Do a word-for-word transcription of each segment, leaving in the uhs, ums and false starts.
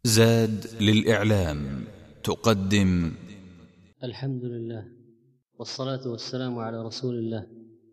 زاد للإعلام تقدم الحمد لله والصلاة والسلام على رسول الله،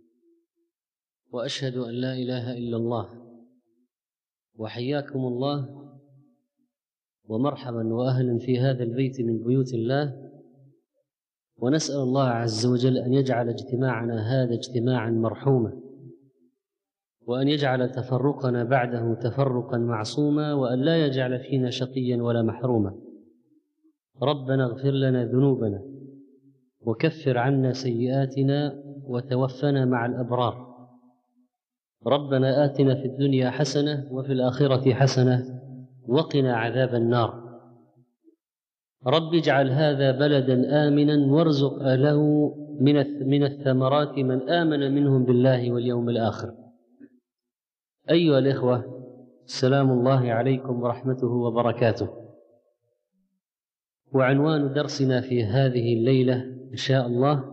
وأشهد أن لا إله إلا الله. وحياكم الله ومرحبا وأهلا في هذا البيت من بيوت الله، ونسأل الله عز وجل أن يجعل اجتماعنا هذا اجتماعا مرحوما، وأن يجعل تفرقنا بعده تفرقا معصوما، وأن لا يجعل فينا شقيا ولا محروما. ربنا اغفر لنا ذنوبنا وكفر عنا سيئاتنا وتوفنا مع الأبرار. ربنا آتنا في الدنيا حسنة وفي الآخرة حسنة وقنا عذاب النار. رب اجعل هذا بلدا آمنا وارزق أهله من الثمرات من آمن منهم بالله واليوم الآخر. أيها الإخوة، سلام الله عليكم ورحمته وبركاته. وعنوان درسنا في هذه الليلة إن شاء الله: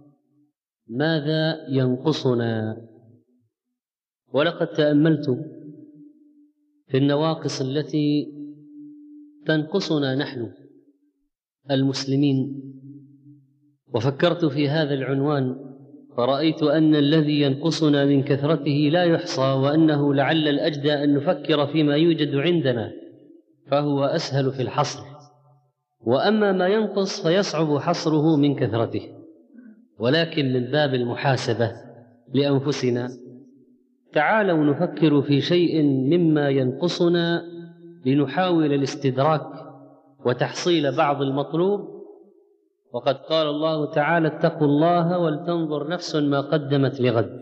ماذا ينقصنا؟ ولقد تأملت في النواقص التي تنقصنا نحن المسلمين، وفكرت في هذا العنوان فرأيت أن الذي ينقصنا من كثرته لا يحصى، وأنه لعل الأجدى أن نفكر فيما يوجد عندنا فهو أسهل في الحصر، وأما ما ينقص فيصعب حصره من كثرته. ولكن من باب المحاسبة لأنفسنا تعالوا نفكر في شيء مما ينقصنا لنحاول الاستدراك وتحصيل بعض المطلوب. وقد قال الله تعالى: اتقوا الله ولتنظر نفس ما قدمت لغد.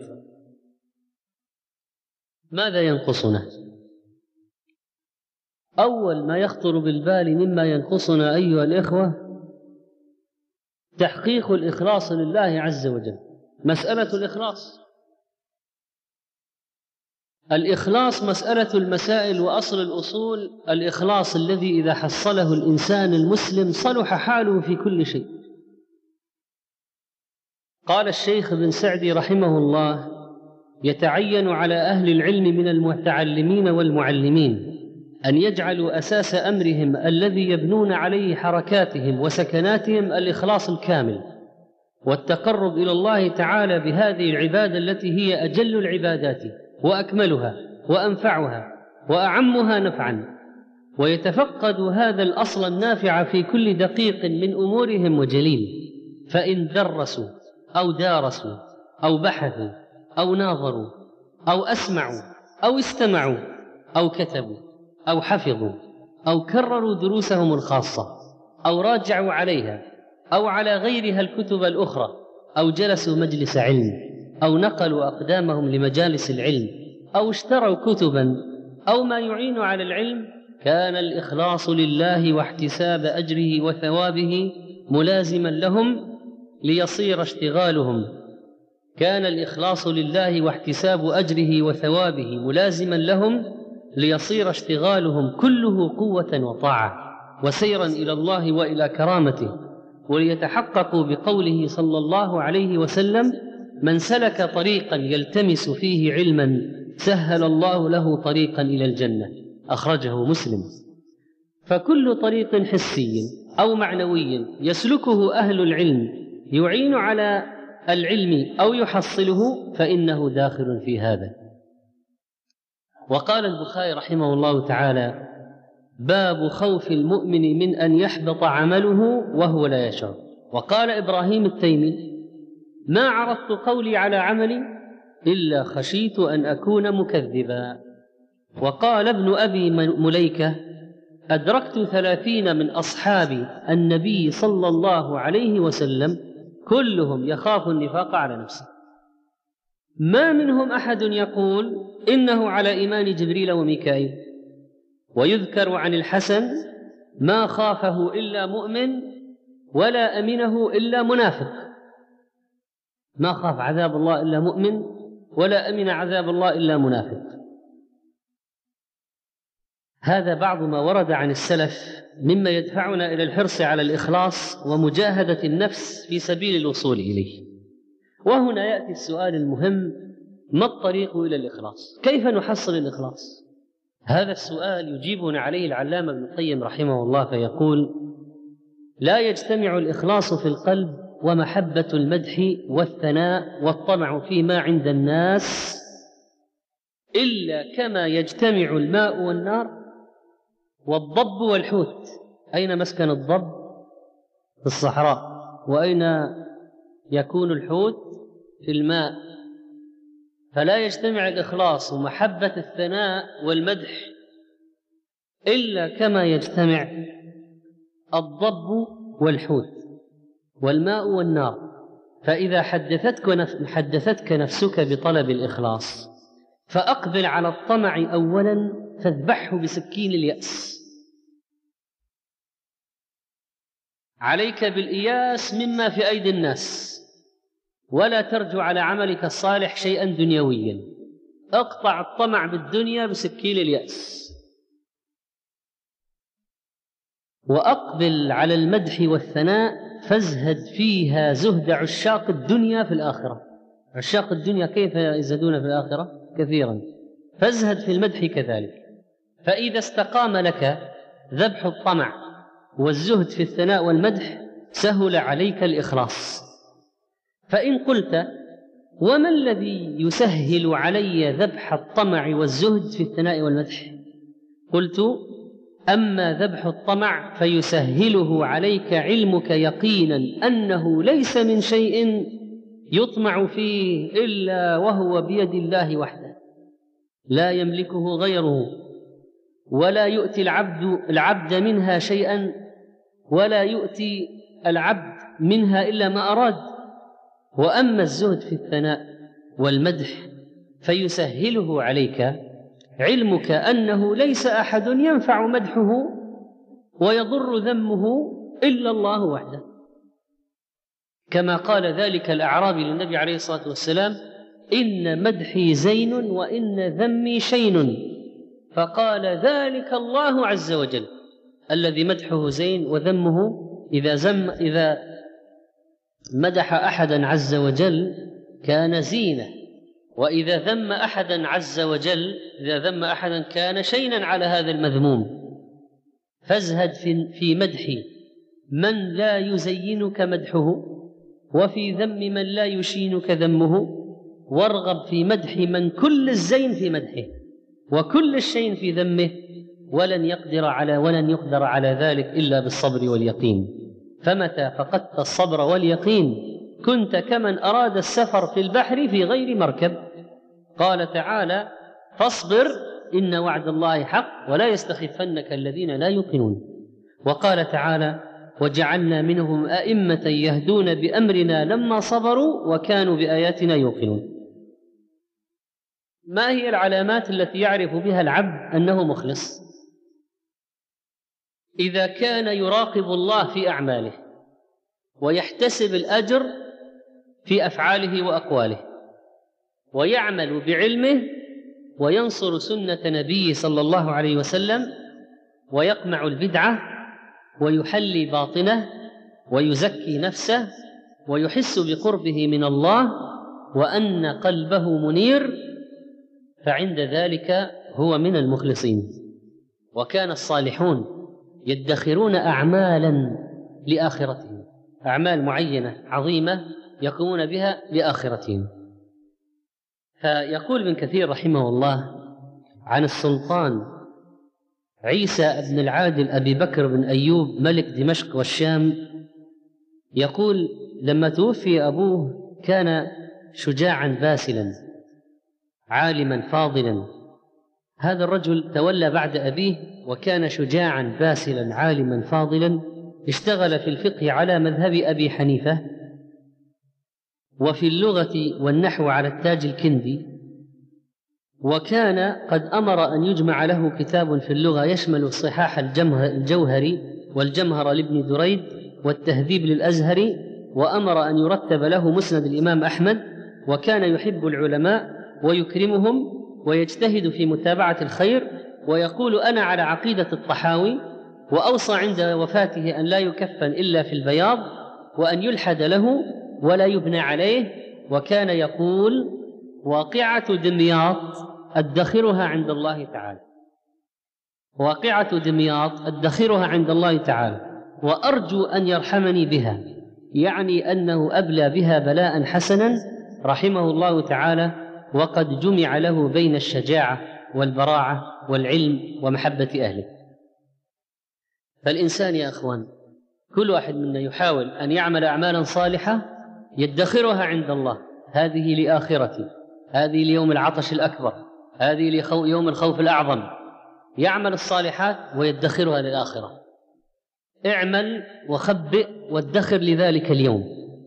ماذا ينقصنا؟ أول ما يخطر بالبال مما ينقصنا أيها الإخوة تحقيق الإخلاص لله عز وجل. مسألة الإخلاص الإخلاص مسألة المسائل وأصل الأصول. الإخلاص الذي إذا حصله الإنسان المسلم صلح حاله في كل شيء. قال الشيخ ابن سعدي رحمه الله: يتعين على أهل العلم من المتعلمين والمعلمين أن يجعلوا أساس أمرهم الذي يبنون عليه حركاتهم وسكناتهم الإخلاص الكامل والتقرب إلى الله تعالى بهذه العبادة التي هي أجل العبادات وأكملها وأنفعها وأعمها نفعا، ويتفقد هذا الأصل النافع في كل دقيق من أمورهم وجليل. فإن درسوا أو دارسوا أو بحثوا أو ناظروا أو أسمعوا أو استمعوا أو كتبوا أو حفظوا أو كرروا دروسهم الخاصة أو راجعوا عليها أو على غيرها الكتب الأخرى أو جلسوا مجلس علم أو نقلوا أقدامهم لمجالس العلم أو اشتروا كتبا أو ما يعين على العلم، كان الإخلاص لله واحتساب أجره وثوابه ملازما لهم ليصير اشتغالهم كان الإخلاص لله واحتساب أجره وثوابه ملازما لهم ليصير اشتغالهم كله قوة وطاعة وسيرا إلى الله وإلى كرامته، وليتحققوا بقوله صلى الله عليه وسلم: من سلك طريقا يلتمس فيه علما سهل الله له طريقا إلى الجنة. أخرجه مسلم. فكل طريق حسي أو معنوي يسلكه أهل العلم يعين على العلم أو يحصله فإنه داخل في هذا. وقال البخاري رحمه الله تعالى: باب خوف المؤمن من أن يحبط عمله وهو لا يشعر. وقال إبراهيم التيمي: ما عرضت قولي على عملي إلا خشيت أن أكون مكذبا. وقال ابن أبي مليكة: أدركت ثلاثين من أصحاب النبي صلى الله عليه وسلم كلهم يخاف النفاق على نفسه، ما منهم أحد يقول إنه على إيمان جبريل وميكائيل. ويذكر عن الحسن: ما خافه إلا مؤمن ولا أمنه إلا منافق. ما خاف عذاب الله إلا مؤمن ولا أمن عذاب الله إلا منافق. هذا بعض ما ورد عن السلف مما يدفعنا إلى الحرص على الإخلاص ومجاهدة النفس في سبيل الوصول إليه. وهنا يأتي السؤال المهم: ما الطريق إلى الإخلاص؟ كيف نحصل الإخلاص؟ هذا السؤال يجيبنا عليه العلامة ابن القيم رحمه الله فيقول: لا يجتمع الإخلاص في القلب ومحبة المدح والثناء والطمع فيما عند الناس إلا كما يجتمع الماء والنار والضب والحوت. أين مسكن الضب؟ في الصحراء. وأين يكون الحوت؟ في الماء. فلا يجتمع الإخلاص ومحبة الثناء والمدح إلا كما يجتمع الضب والحوت والماء والنار. فإذا حدثتك حدثتك نفسك بطلب الإخلاص فأقبل على الطمع أولا فاذبحه بسكين اليأس. عليك بالإياس مما في أيدي الناس، ولا ترجو على عملك الصالح شيئا دنيويا. اقطع الطمع بالدنيا بسكين اليأس، وأقبل على المدح والثناء فازهد فيها زهد عشاق الدنيا في الآخرة. عشاق الدنيا كيف يزهدون في الآخرة؟ كثيرا. فازهد في المدح كذلك. فإذا استقام لك ذبح الطمع والزهد في الثناء والمدح سهل عليك الإخلاص. فإن قلت: وما الذي يسهل علي ذبح الطمع والزهد في الثناء والمدح؟ قلت: أما ذبح الطمع فيسهله عليك علمك يقينا أنه ليس من شيء يطمع فيه إلا وهو بيد الله وحده، لا يملكه غيره، ولا يؤتي العبد العبد منها شيئا، ولا يؤتي العبد منها إلا ما أراد. وأما الزهد في الثناء والمدح فيسهله عليك علمك أنه ليس أحد ينفع مدحه ويضر ذمه إلا الله وحده، كما قال ذلك الأعرابي للنبي عليه الصلاة والسلام: إن مدحي زين وإن ذمي شين. فقال: ذلك الله عز وجل الذي مدحه زين وذمه. إذا زم إذا مدح أحدا عز وجل كان زينة، وإذا ذم أحدا عز وجل إذا ذم أحدا كان شينا على هذا المذموم. فازهد في, في مدح من لا يزينك مدحه، وفي ذم من لا يشينك ذمه، وارغب في مدح من كل الزين في مدحه وكل الشين في ذمه، ولن يقدر على ولن يقدر على ذلك إلا بالصبر واليقين. فمتى فقدت الصبر واليقين كنت كمن أراد السفر في البحر في غير مركب. قال تعالى: فاصبر إن وعد الله حق ولا يستخفنك الذين لا يوقنون. وقال تعالى: وجعلنا منهم أئمة يهدون بأمرنا لما صبروا وكانوا بآياتنا يوقنون. ما هي العلامات التي يعرف بها العبد أنه مخلص؟ إذا كان يراقب الله في أعماله ويحتسب الأجر في أفعاله وأقواله، ويعمل بعلمه وينصر سنة نبيه صلى الله عليه وسلم، ويقمع البدعة ويحلي باطنه ويزكي نفسه ويحس بقربه من الله وأن قلبه منير، فعند ذلك هو من المخلصين. وكان الصالحون يدخرون أعمالا لآخرتهم، أعمال معينة عظيمة يقومون بها لآخرتهم. فيقول ابن كثير رحمه الله عن السلطان عيسى بن العادل أبي بكر بن أيوب ملك دمشق والشام، يقول: لما توفي أبوه كان شجاعا باسلا عالما فاضلا. هذا الرجل تولى بعد أبيه وكان شجاعا باسلا عالما فاضلا، اشتغل في الفقه على مذهب أبي حنيفة، وفي اللغة والنحو على التاج الكندي، وكان قد أمر أن يجمع له كتاب في اللغة يشمل صحاح الجوهري والجمهر لابن دريد والتهذيب للأزهري، وأمر أن يرتب له مسند الإمام أحمد. وكان يحب العلماء ويكرمهم ويجتهد في متابعة الخير، ويقول: أنا على عقيدة الطحاوي. وأوصى عند وفاته أن لا يكفن إلا في البياض، وأن يلحد له ولا يبنى عليه. وكان يقول: واقعة دمياط أدخرها عند الله تعالى. واقعة دمياط أدخرها عند الله تعالى وأرجو أن يرحمني بها، يعني أنه أبلى بها بلاء حسنا رحمه الله تعالى، وقد جمع له بين الشجاعة والبراعة والعلم ومحبة أهله. فالإنسان يا أخوان كل واحد منا يحاول أن يعمل أعمالا صالحة يدخرها عند الله، هذه لآخرته، هذه ليوم العطش الأكبر، هذه ليوم الخوف الأعظم. يعمل الصالحات ويدخرها للآخرة. اعمل وخبئ وادخر لذلك اليوم.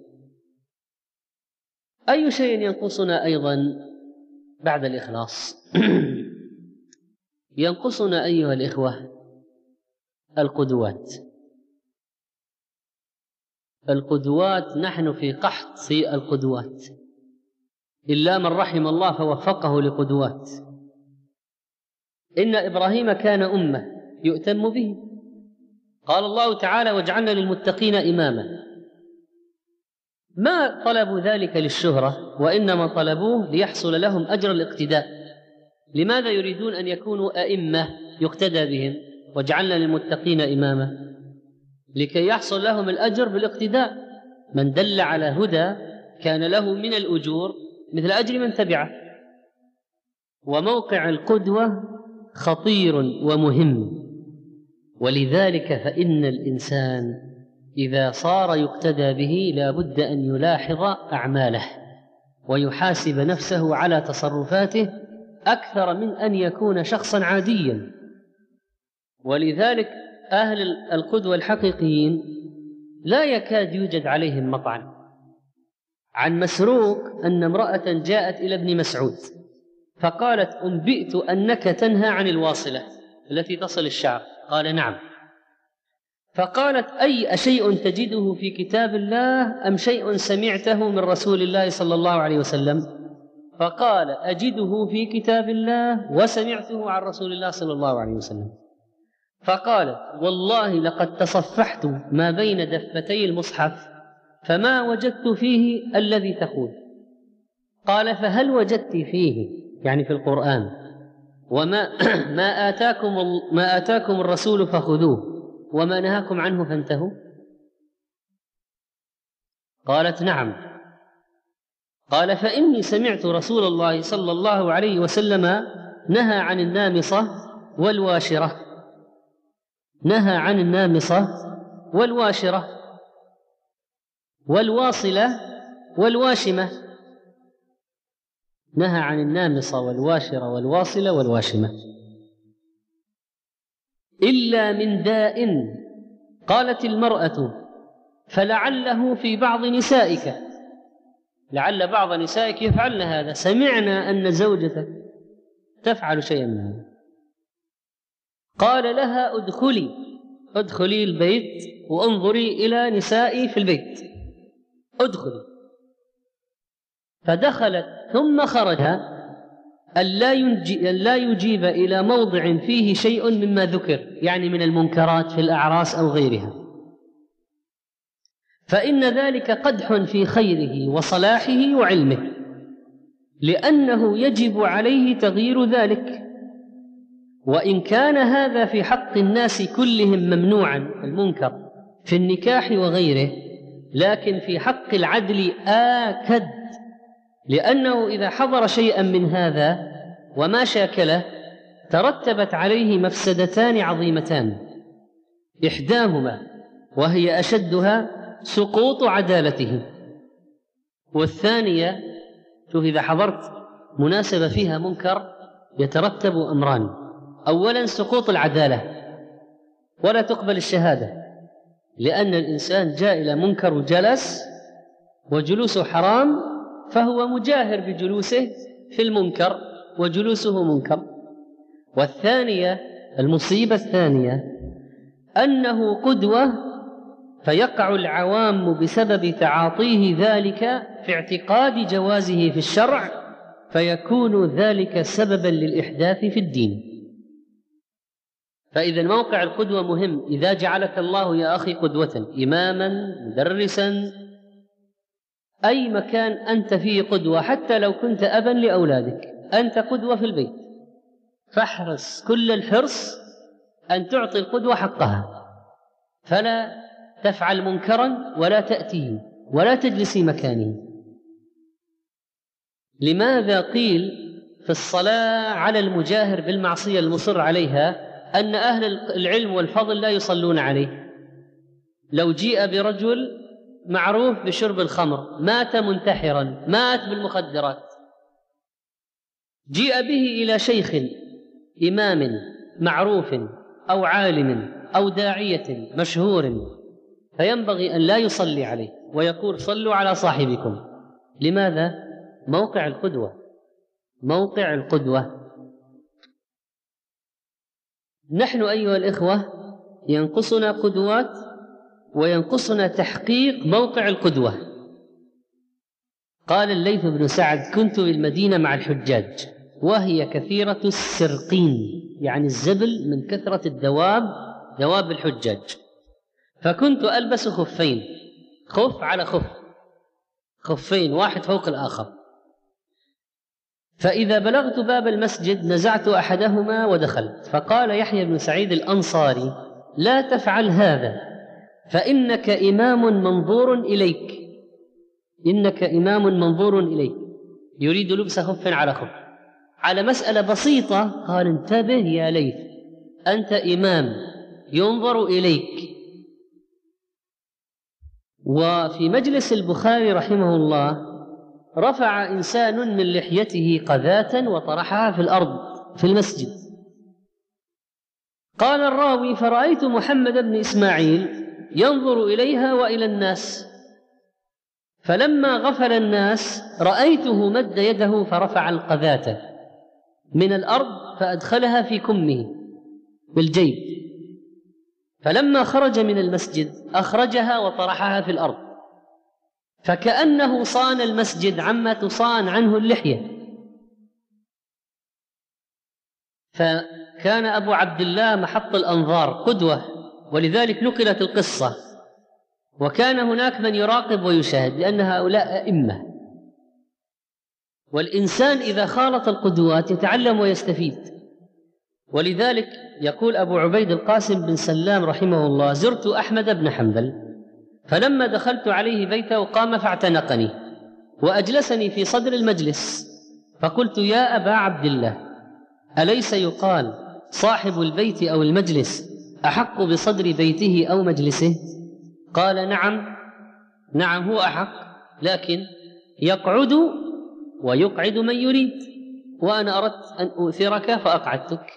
أي شيء ينقصنا أيضا بعد الإخلاص؟ ينقصنا أيها الإخوة القدوات. القدوات، نحن في قحط في القدوات، إلا من رحم الله فوفقه لقدوات. إن إبراهيم كان أمة يؤتم به، قال الله تعالى: واجعلنا للمتقين إماما. ما طلبوا ذلك للشهرة، وإنما طلبوه ليحصل لهم أجر الاقتداء. لماذا يريدون أن يكونوا أئمة يقتدى بهم؟ واجعلنا للمتقين إماما، لكي يحصل لهم الأجر بالاقتداء. من دل على هدى كان له من الأجور مثل أجر من تبعه. وموقع القدوة خطير ومهم، ولذلك فإن الإنسان إذا صار يقتدى به لا بد أن يلاحظ أعماله ويحاسب نفسه على تصرفاته أكثر من أن يكون شخصا عاديا. ولذلك أهل القدوة الحقيقيين لا يكاد يوجد عليهم مطعن. عن مسروق أن امرأة جاءت إلى ابن مسعود فقالت: أنبئت أنك تنهى عن الواصلة التي تصل الشعر. قال: نعم. فقالت: أي أشيء تجده في كتاب الله أم شيء سمعته من رسول الله صلى الله عليه وسلم؟ فقال: أجده في كتاب الله وسمعته عن رسول الله صلى الله عليه وسلم. فقالت: والله لقد تصفحت ما بين دفتي المصحف فما وجدت فيه الذي تقول. قال: فهل وجدت فيه، يعني في القرآن، وما ما آتاكم ما آتاكم الرسول فخذوه وما نهاكم عنه فانتهوا؟ قالت: نعم. قال: فإني سمعت رسول الله صلى الله عليه وسلم نهى عن النامصة والواشرة نهى عن النامصة والواشرة والواصلة والواشمة. نهى عن النامصة والواشرة والواصلة والواشمة إلا من داء. قالت المرأة: فلعله في بعض نسائك، لعل بعض نسائك يفعلن هذا، سمعنا أن زوجتك تفعل شيئا من هذا. قال لها: ادخلي ادخلي البيت وانظري إلى نسائي في البيت، ادخلي. فدخلت ثم خرج أن لا يجيب إلى موضع فيه شيء مما ذكر، يعني من المنكرات في الأعراس أو غيرها، فإن ذلك قدح في خيره وصلاحه وعلمه، لأنه يجب عليه تغيير ذلك. وإن كان هذا في حق الناس كلهم ممنوعا، المنكر في النكاح وغيره، لكن في حق العدل آكد، لأنه إذا حضر شيئا من هذا وما شاكله ترتبت عليه مفسدتان عظيمتان، إحداهما وهي أشدها سقوط عدالته، والثانية، شوف، إذا حضرت مناسبة فيها منكر يترتب أمران: أولا سقوط العدالة، ولا تقبل الشهادة، لأن الإنسان جاء إلى منكر وجلس وجلوسه حرام، فهو مجاهر بجلوسه في المنكر وجلوسه منكر. والثانية، المصيبة الثانية، أنه قدوة، فيقع العوام بسبب تعاطيه ذلك في اعتقاد جوازه في الشرع، فيكون ذلك سببا للإحداث في الدين. فإذا موقع القدوة مهم. إذا جعلك الله يا أخي قدوة، إماما، مدرسا، أي مكان أنت فيه قدوة، حتى لو كنت أبا لأولادك، أنت قدوة في البيت، فاحرص كل الحرص أن تعطي القدوة حقها، فلا تفعل منكرا ولا تأتيه ولا تجلسي مكانه. لماذا قيل في الصلاة على المجاهر بالمعصية المصر عليها أن أهل العلم والفضل لا يصلون عليه؟ لو جيء برجل معروف بشرب الخمر، مات منتحرا، مات بالمخدرات، جيء به إلى شيخ إمام معروف أو عالم أو داعية مشهور، فينبغي أن لا يصلي عليه ويقول صلوا على صاحبكم. لماذا؟ موقع القدوة، موقع القدوة. نحن أيها الإخوة ينقصنا قدوات وينقصنا تحقيق موقع القدوة. قال الليث بن سعد: كنت بالمدينة مع الحجاج وهي كثيرة السرقين، يعني الزبل من كثرة الدواب، دواب الحجاج، فكنت ألبس خفين، خف على خف، خفين واحد فوق الآخر، فإذا بلغت باب المسجد نزعت أحدهما ودخلت، فقال يحيى بن سعيد الأنصاري: لا تفعل هذا فإنك إمام منظور إليك، إنك إمام منظور إليك. يريد لبس خف على خف على مسألة بسيطة. قال: انتبه يا ليث، أنت إمام ينظر إليك. وفي مجلس البخاري رحمه الله رفع إنسان من لحيته قذاة وطرحها في الأرض في المسجد. قال الراوي: فرأيت محمد بن إسماعيل ينظر إليها وإلى الناس، فلما غفل الناس رأيته مد يده فرفع القذاة من الأرض فأدخلها في كمه بالجيب، فلما خرج من المسجد أخرجها وطرحها في الأرض، فكأنه صان المسجد عما تصان عنه اللحية. فكان أبو عبد الله محط الأنظار قدوة، ولذلك نقلت القصة، وكان هناك من يراقب ويشاهد، لأن هؤلاء أئمة، والإنسان إذا خالط القدوات يتعلم ويستفيد. ولذلك يقول أبو عبيد القاسم بن سلام رحمه الله: زرت أحمد بن حنبل، فلما دخلت عليه بيته قام فاعتنقني وأجلسني في صدر المجلس، فقلت: يا أبا عبد الله، أليس يقال صاحب البيت أو المجلس أحق بصدر بيته أو مجلسه؟ قال: نعم نعم، هو أحق، لكن يقعد ويقعد من يريد، وأنا أردت أن أؤثرك فأقعدتك.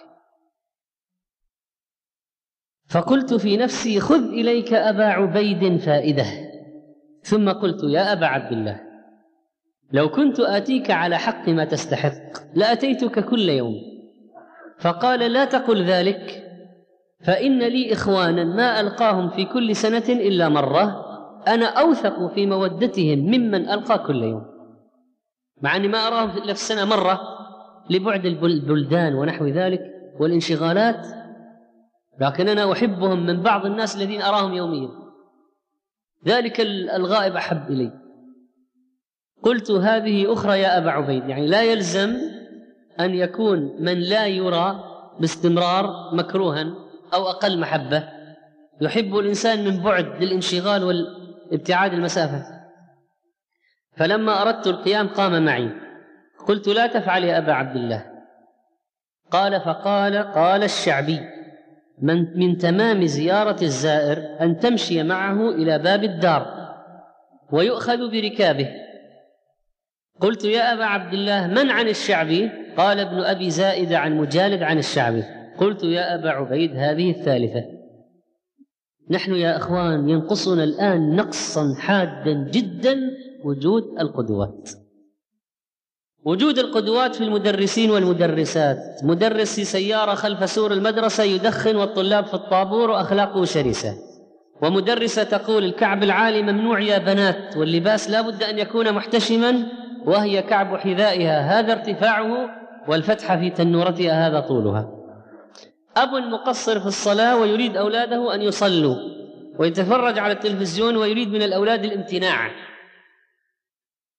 فقلت في نفسي: خذ إليك أبا عبيد فائدة. ثم قلت: يا أبا عبد الله، لو كنت آتيك على حق ما تستحق لأتيتك كل يوم. فقال: لا تقل ذلك، فإن لي إخوانا ما ألقاهم في كل سنة إلا مرة، أنا أوثق في مودتهم ممن ألقى كل يوم، مع أني ما أراهم إلا في السنة مرة لبعد البلدان ونحو ذلك والانشغالات، لكن أنا أحبهم من بعض الناس الذين أراهم يوميا، ذلك الغائب أحب إلي. قلت: هذه أخرى يا أبا عبيد، يعني لا يلزم أن يكون من لا يرى باستمرار مكروها أو أقل محبة، يحب الإنسان من بعد للانشغال والابتعاد المسافة. فلما أردت القيام قام معي، قلت: لا تفعل يا أبا عبد الله. قال: فقال قال الشعبي: من, من تمام زيارة الزائر أن تمشي معه إلى باب الدار ويؤخذ بركابه. قلت: يا أبا عبد الله، من عن الشعبي؟ قال: ابن أبي زائد عن مجالد عن الشعبي. قلت: يا أبا عبيد، هذه الثالثة. نحن يا أخوان ينقصنا الآن نقصا حادا جدا وجود القدوات، وجود القدوات في المدرسين والمدرسات. مدرس سيارة خلف سور المدرسة يدخن والطلاب في الطابور وأخلاقه شرسة، ومدرسة تقول الكعب العالي ممنوع يا بنات، واللباس لا بد أن يكون محتشما، وهي كعب حذائها هذا ارتفاعه والفتحة في تنورتها هذا طولها. أب مقصر في الصلاة ويريد أولاده أن يصلوا، ويتفرج على التلفزيون ويريد من الأولاد الامتناع.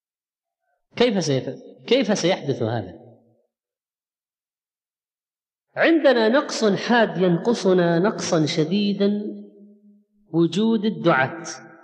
كيف سيف... كيف سيحدث هذا؟ عندنا نقص حاد ينقصنا نقصا شديدا، وجود الدعاة،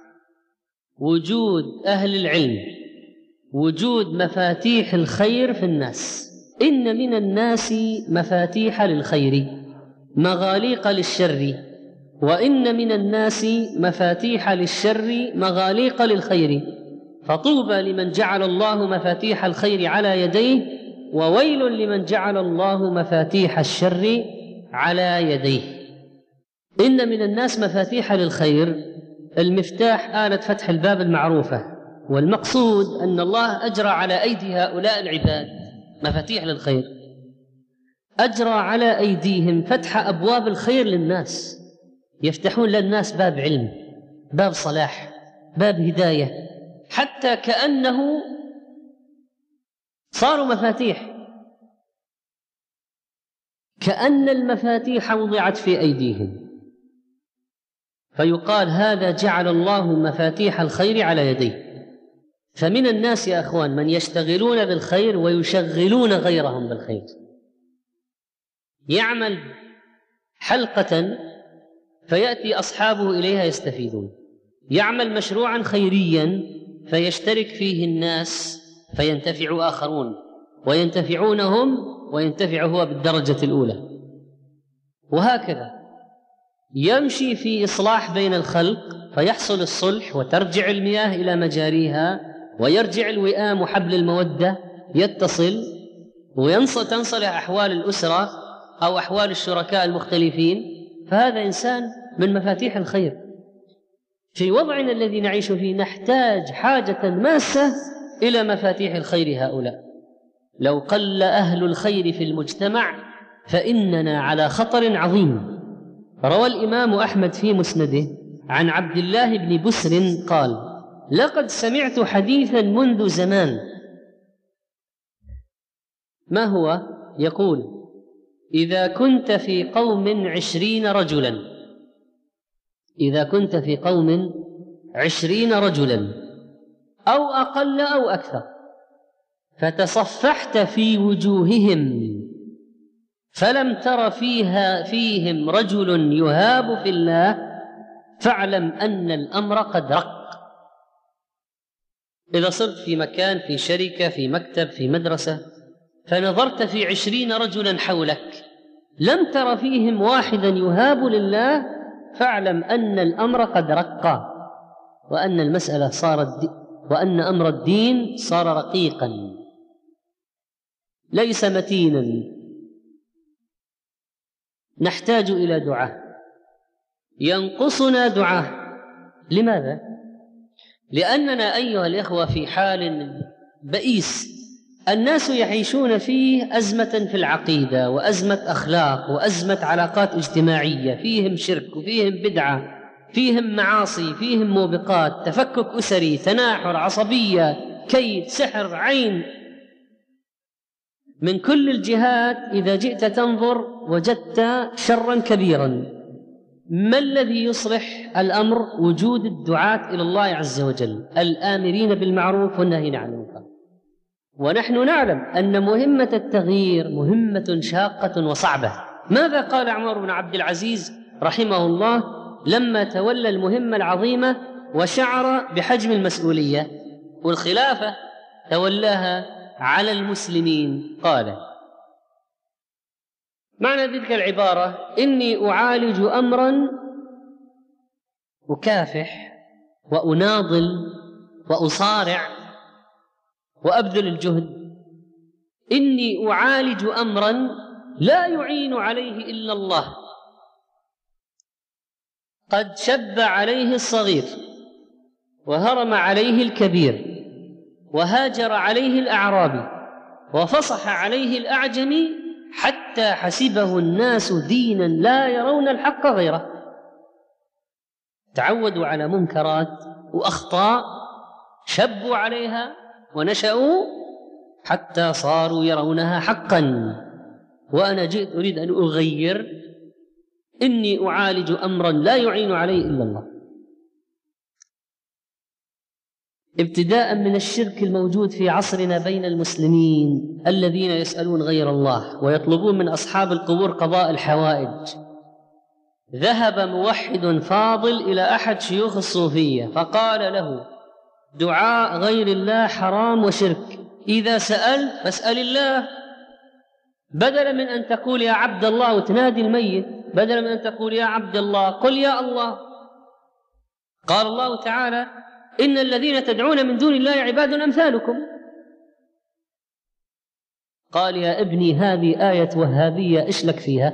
وجود أهل العلم، وجود مفاتيح الخير في الناس. إن من الناس مفاتيح للخير مغاليق للشر، وإن من الناس مفاتيح للشر مغاليق للخير، فطوبى لمن جعل الله مفاتيح الخير على يديه، وويل لمن جعل الله مفاتيح الشر على يديه. إن من الناس مفاتيح للخير، المفتاح آلة فتح الباب المعروفة، والمقصود أن الله أجرى على أيدي هؤلاء العباد مفاتيح للخير، أجرى على أيديهم فتح أبواب الخير للناس، يفتحون للناس باب علم، باب صلاح، باب هداية، حتى كأنه صاروا مفاتيح، كأن المفاتيح وضعت في أيديهم، فيقال هذا جعل الله مفاتيح الخير على يديه. فمن الناس يا أخوان من يشتغلون بالخير ويشغلون غيرهم بالخير، يعمل حلقة فيأتي أصحابه إليها يستفيدون، يعمل مشروعا خيريا فيشترك فيه الناس فينتفع آخرون، وينتفعونهم وينتفع هو بالدرجة الأولى، وهكذا يمشي في إصلاح بين الخلق فيحصل الصلح، وترجع المياه إلى مجاريها، ويرجع الوئام وحبل المودة يتصل، وتنصلح أحوال الأسرة أو أحوال الشركاء المختلفين. فهذا إنسان من مفاتيح الخير. في وضعنا الذي نعيش فيه نحتاج حاجة ماسة إلى مفاتيح الخير هؤلاء. لو قل أهل الخير في المجتمع فإننا على خطر عظيم. روى الإمام أحمد في مسنده عن عبد الله بن بسر قال: لقد سمعت حديثا منذ زمان. ما هو؟ يقول: إذا كنت في قوم عشرين رجلا إذا كنت في قوم عشرين رجلا أو أقل أو أكثر، فتصفحت في وجوههم فلم تر فيها فيهم رجل يهاب في الله، فاعلم أن الأمر قد رق. إذا صرت في مكان، في شركة، في مكتب، في مدرسة، فنظرت في عشرين رجلا حولك لم تر فيهم واحدا يهاب لله، فاعلم أن الأمر قد رق، وأن المسألة صارت وأن أمر الدين صار رقيقا ليس متينا. نحتاج إلى دعاء، ينقصنا دعاء. لماذا؟ لأننا أيها الإخوة في حال بئيس، الناس يعيشون فيه أزمة في العقيدة، وأزمة أخلاق، وأزمة علاقات اجتماعية، فيهم شرك وفيهم بدعة، فيهم معاصي، فيهم موبقات، تفكك أسري، تناحر، عصبية، كيد، سحر، عين، من كل الجهات. إذا جئت تنظر وجدت شرا كبيرا. ما الذي يصلح الأمر؟ وجود الدعاة إلى الله عز وجل، الآمرين بالمعروف والناهين عن المنكر. ونحن نعلم أن مهمة التغيير مهمة شاقة وصعبة. ماذا قال عمر بن عبد العزيز رحمه الله لما تولى المهمة العظيمة وشعر بحجم المسؤولية والخلافة تولاها على المسلمين؟ قال: معنى تلك العبارة: إني أعالج أمرا أكافح وأناضل وأصارع وأبذل الجهد، إني أعالج أمرا لا يعين عليه إلا الله، قد شب عليه الصغير وهرم عليه الكبير وهاجر عليه الأعرابي وفصح عليه الأعجمي، حتى حسبه الناس دينا لا يرون الحق غيره. تعودوا على منكرات وأخطاء، شبوا عليها ونشأوا حتى صاروا يرونها حقا. وأنا جئت أريد أن أغير، إني أعالج أمرا لا يعين عليه إلا الله. ابتداء من الشرك الموجود في عصرنا بين المسلمين الذين يسألون غير الله ويطلبون من أصحاب القبور قضاء الحوائج. ذهب موحد فاضل إلى أحد شيوخ الصوفية فقال له: دعاء غير الله حرام وشرك، إذا سألت فاسأل الله، بدلا من أن تقول يا عبد الله وتنادي الميت، بدلا من أن تقول يا عبد الله قل يا الله. قال الله تعالى: إن الذين تدعون من دون الله عباد أمثالكم. قال: يا ابني هذه آية وهابية، إيش لك فيها؟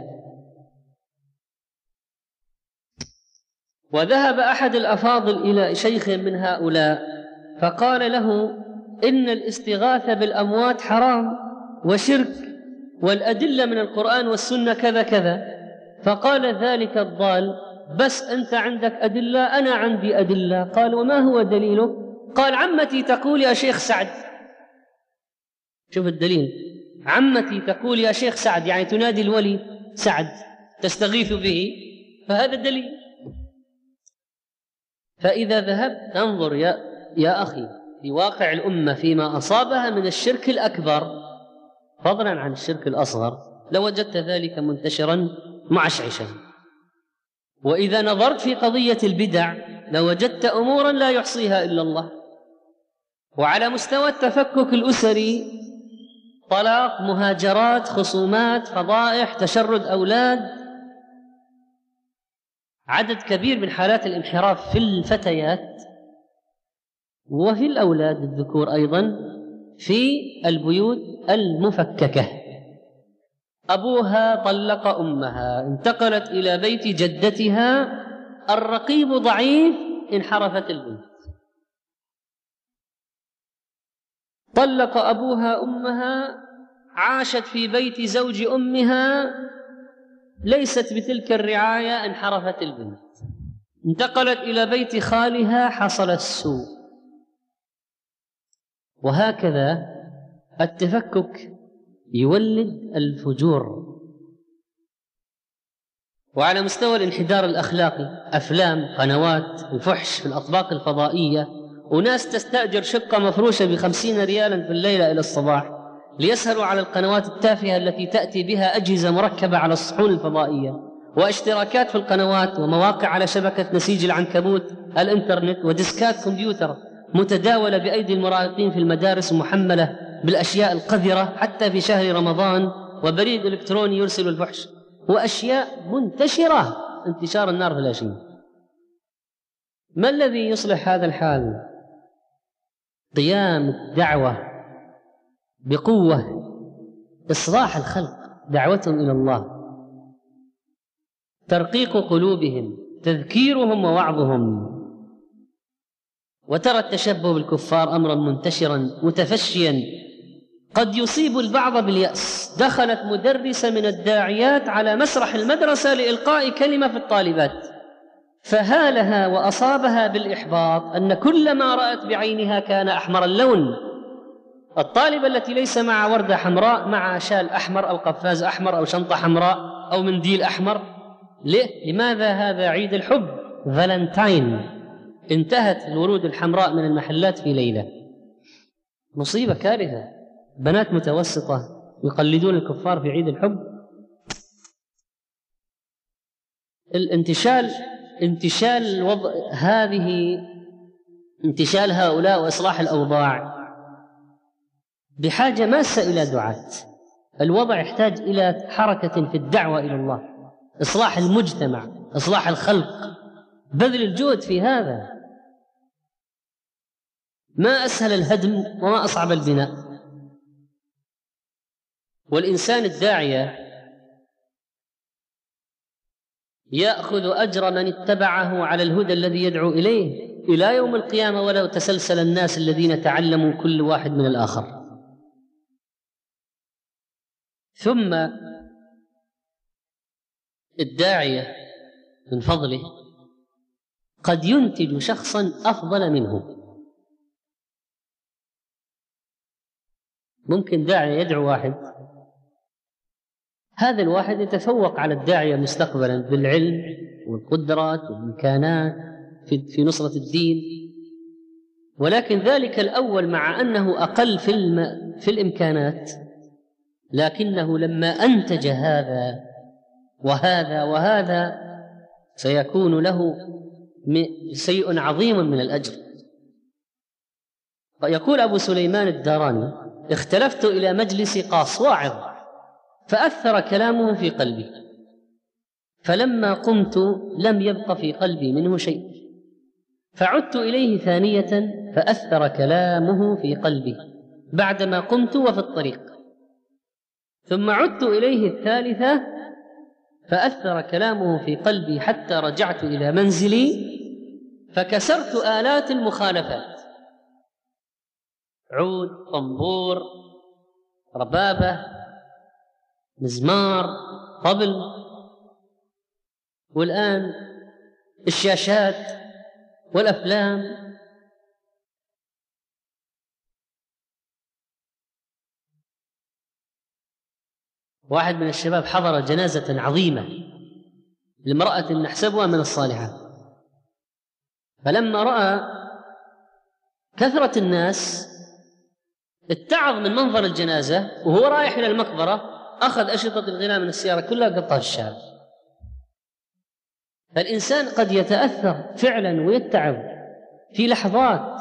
وذهب أحد الأفاضل إلى شيخ من هؤلاء فقال له: إن الاستغاثة بالأموات حرام وشرك، والأدلة من القرآن والسنة كذا كذا. فقال ذلك الضال: بس أنت عندك أدلة، أنا عندي أدلة. قال: وما هو دليلك؟ قال: عمتي تقول يا شيخ سعد. شوف الدليل، عمتي تقول يا شيخ سعد، يعني تنادي الولي سعد تستغيث به، فهذا الدليل. فإذا ذهبت تنظر يا, يا أخي في واقع الأمة فيما أصابها من الشرك الأكبر فضلا عن الشرك الأصغر، لوجدت ذلك منتشرا معشعشا. وإذا نظرت في قضية البدع لوجدت أمورا لا يحصيها إلا الله. وعلى مستوى التفكك الأسري، طلاق، مهاجرات، خصومات، فضائح، تشرد أولاد، عدد كبير من حالات الانحراف في الفتيات وفي الأولاد الذكور أيضا في البيوت المفككة. أبوها طلق أمها، انتقلت إلى بيت جدتها، الرقيب ضعيف، انحرفت البنت. طلق أبوها أمها، عاشت في بيت زوج أمها، ليست بتلك الرعاية، انحرفت البنت. انتقلت إلى بيت خالها، حصل السوء. وهكذا التفكك يولد الفجور. وعلى مستوى الانحدار الأخلاقي، أفلام، قنوات الفحش في الأطباق الفضائية، وناس تستأجر شقة مفروشة بخمسين ريالا في الليلة إلى الصباح ليسهروا على القنوات التافهة التي تأتي بها أجهزة مركبة على الصحون الفضائية، واشتراكات في القنوات، ومواقع على شبكة نسيج العنكبوت الإنترنت، وديسكات كمبيوتر متداولة بأيدي المراهقين في المدارس، محملة بالأشياء القذرة حتى في شهر رمضان، وبريد إلكتروني يرسل الفحش، وأشياء منتشرة انتشار النار في الأشياء. ما الذي يصلح هذا الحال؟ قيام الدعوة بقوة، إصلاح الخلق، دعوتهم إلى الله، ترقيق قلوبهم، تذكيرهم ووعظهم. وترى التشبه بالكفار أمرا منتشرا متفشيا قد يصيب البعض باليأس. دخلت مدرسة من الداعيات على مسرح المدرسة لإلقاء كلمة في الطالبات، فهالها وأصابها بالإحباط أن كل ما رأت بعينها كان أحمر اللون. الطالبة التي ليس مع وردة حمراء مع شال أحمر أو قفاز أحمر أو شنطة حمراء أو منديل أحمر. ليه؟ لماذا؟ هذا عيد الحب، فالنتاين، انتهت الورود الحمراء من المحلات في ليلة. مصيبة، كارثة. بنات متوسطة يقلدون الكفار في عيد الحب. الانتشال انتشال الوضع هذه انتشال هؤلاء وإصلاح الأوضاع بحاجة ماسة إلى دعاة. الوضع يحتاج إلى حركة في الدعوة إلى الله، إصلاح المجتمع، إصلاح الخلق، بذل الجهد في هذا. ما أسهل الهدم وما أصعب البناء. والإنسان الداعية يأخذ أجر من اتبعه على الهدى الذي يدعو إليه إلى يوم القيامة، ولو تسلسل الناس الذين تعلموا كل واحد من الآخر. ثم الداعية من فضله قد ينتج شخصا أفضل منه. ممكن داعية يدعو واحد، هذا الواحد يتفوق على الداعية مستقبلا بالعلم والقدرات والإمكانات في نصرة الدين، ولكن ذلك الأول مع أنه أقل في, الم... في الإمكانات، لكنه لما أنتج هذا وهذا وهذا سيكون له شيء عظيم من الأجر. يقول أبو سليمان الداراني: اختلفت إلى مجلس قاص واعظ فأثر كلامه في قلبي، فلما قمت لم يبق في قلبي منه شيء، فعدت إليه ثانية فأثر كلامه في قلبي بعدما قمت وفي الطريق، ثم عدت إليه الثالثة فأثر كلامه في قلبي حتى رجعت إلى منزلي فكسرت آلات المخالفات: عود، طنبور، ربابة، مزمار، طبل، والآن الشاشات والأفلام. واحد من الشباب حضر جنازة عظيمة لامرأة نحسبها من الصالحات، فلما رأى كثرة الناس اتعظ من منظر الجنازة، وهو رايح إلى المقبرة أخذ أشرطة الغناء من السيارة كلها قطها الشارع. فالإنسان قد يتأثر فعلا ويتعظ في لحظات.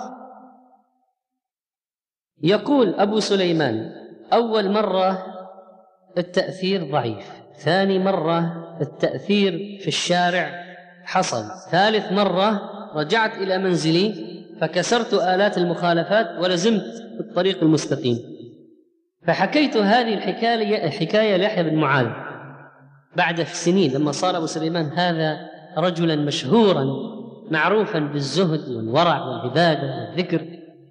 يقول أبو سليمان: أول مرة التأثير ضعيف، ثاني مرة التأثير في الشارع حصل، ثالث مرة رجعت إلى منزلي فكسرت آلات المخالفات ولزمت الطريق المستقيم. فحكيت هذه الحكاية الحكاية ليحيى بن معاذ بعد سنين، لما صار أبو سليمان هذا رجلا مشهورا معروفا بالزهد والورع والعبادة والذكر.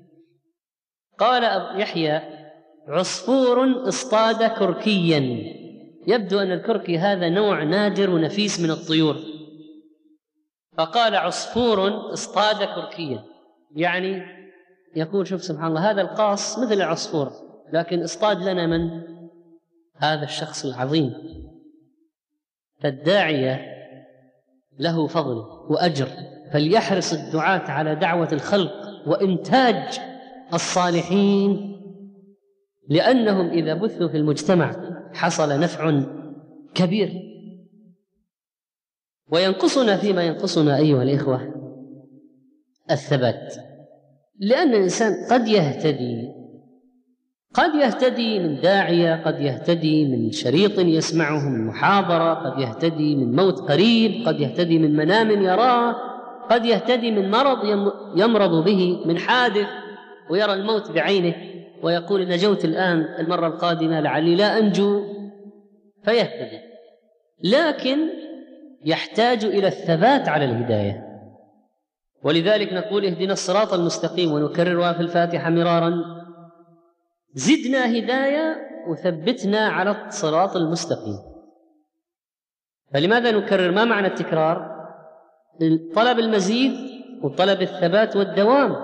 قال يحيى: عصفور اصطاد كركيا. يبدو أن الكركي هذا نوع نادر ونفيس من الطيور، فقال: عصفور اصطاد كركيا، يعني يقول شوف سبحان الله، هذا القاص مثل العصفور، لكن اصطاد لنا من هذا الشخص العظيم. فالداعية له فضل وأجر، فليحرص الدعاة على دعوة الخلق وإنتاج الصالحين، لأنهم إذا بثوا في المجتمع حصل نفع كبير. وينقصنا فيما ينقصنا أيها الإخوة الثبات، لأن الإنسان قد يهتدي قد يهتدي من داعية، قد يهتدي من شريط يسمعه، من محاضرة، قد يهتدي من موت قريب، قد يهتدي من منام يراه، قد يهتدي من مرض يمرض به، من حادث ويرى الموت بعينه ويقول: نجوت الآن، المرة القادمة لعلي لا أنجو، فيهتدي. لكن يحتاج إلى الثبات على الهداية، ولذلك نقول: اهدنا الصراط المستقيم، ونكررها في الفاتحة مرارا: زدنا هداية وثبتنا على الصراط المستقيم. فلماذا نكرر؟ ما معنى التكرار؟ طلب المزيد وطلب الثبات والدوام.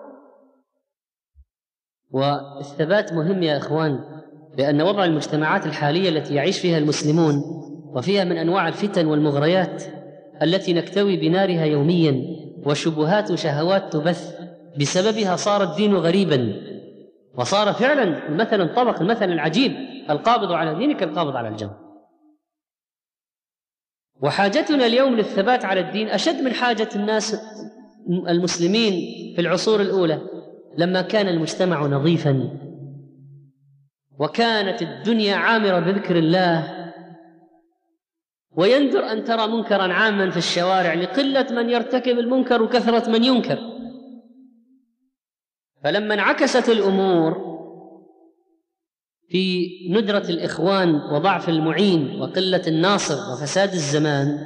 والثبات مهم يا إخوان، لأن وضع المجتمعات الحالية التي يعيش فيها المسلمون وفيها من أنواع الفتن والمغريات التي نكتوي بنارها يوميا، وشبهات وشهوات تبث بسببها، صار الدين غريبا، وصار فعلا المثل انطبق، المثل العجيب: القابض على دينك القابض على الجمر. وحاجتنا اليوم للثبات على الدين أشد من حاجة الناس المسلمين في العصور الأولى، لما كان المجتمع نظيفا وكانت الدنيا عامرة بذكر الله، ويندر أن ترى منكرا عاما في الشوارع لقلة من يرتكب المنكر وكثرة من ينكر. فلما انعكست الأمور في ندرة الإخوان وضعف المعين وقلة الناصر وفساد الزمان،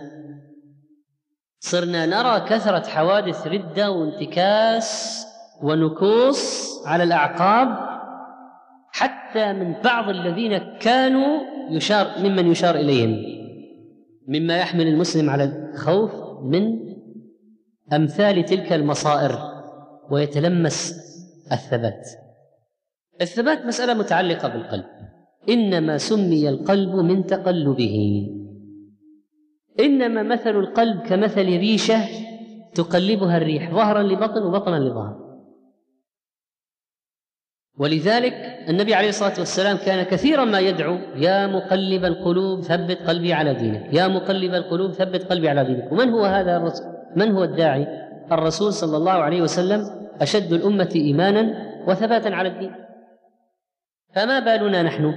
صرنا نرى كثرة حوادث ردة وانتكاس ونكوص على الأعقاب، حتى من بعض الذين كانوا يشار ممن يشار إليهم، مما يحمل المسلم على الخوف من أمثال تلك المصائر ويتلمس الثبات. الثبات مسألة متعلقة بالقلب، إنما سمي القلب من تقلبه، إنما مثل القلب كمثل ريشة تقلبها الريح ظهرا لبطن وبطنا لظهر، ولذلك النبي عليه الصلاة والسلام كان كثيرا ما يدعو: يا مقلب القلوب ثبت قلبي على دينك، يا مقلب القلوب ثبت قلبي على دينك. ومن هو هذا الرسول؟ من هو الداعي؟ الرسول صلى الله عليه وسلم، أشد الأمة إيمانا وثباتا على الدين، فما بالنا نحن؟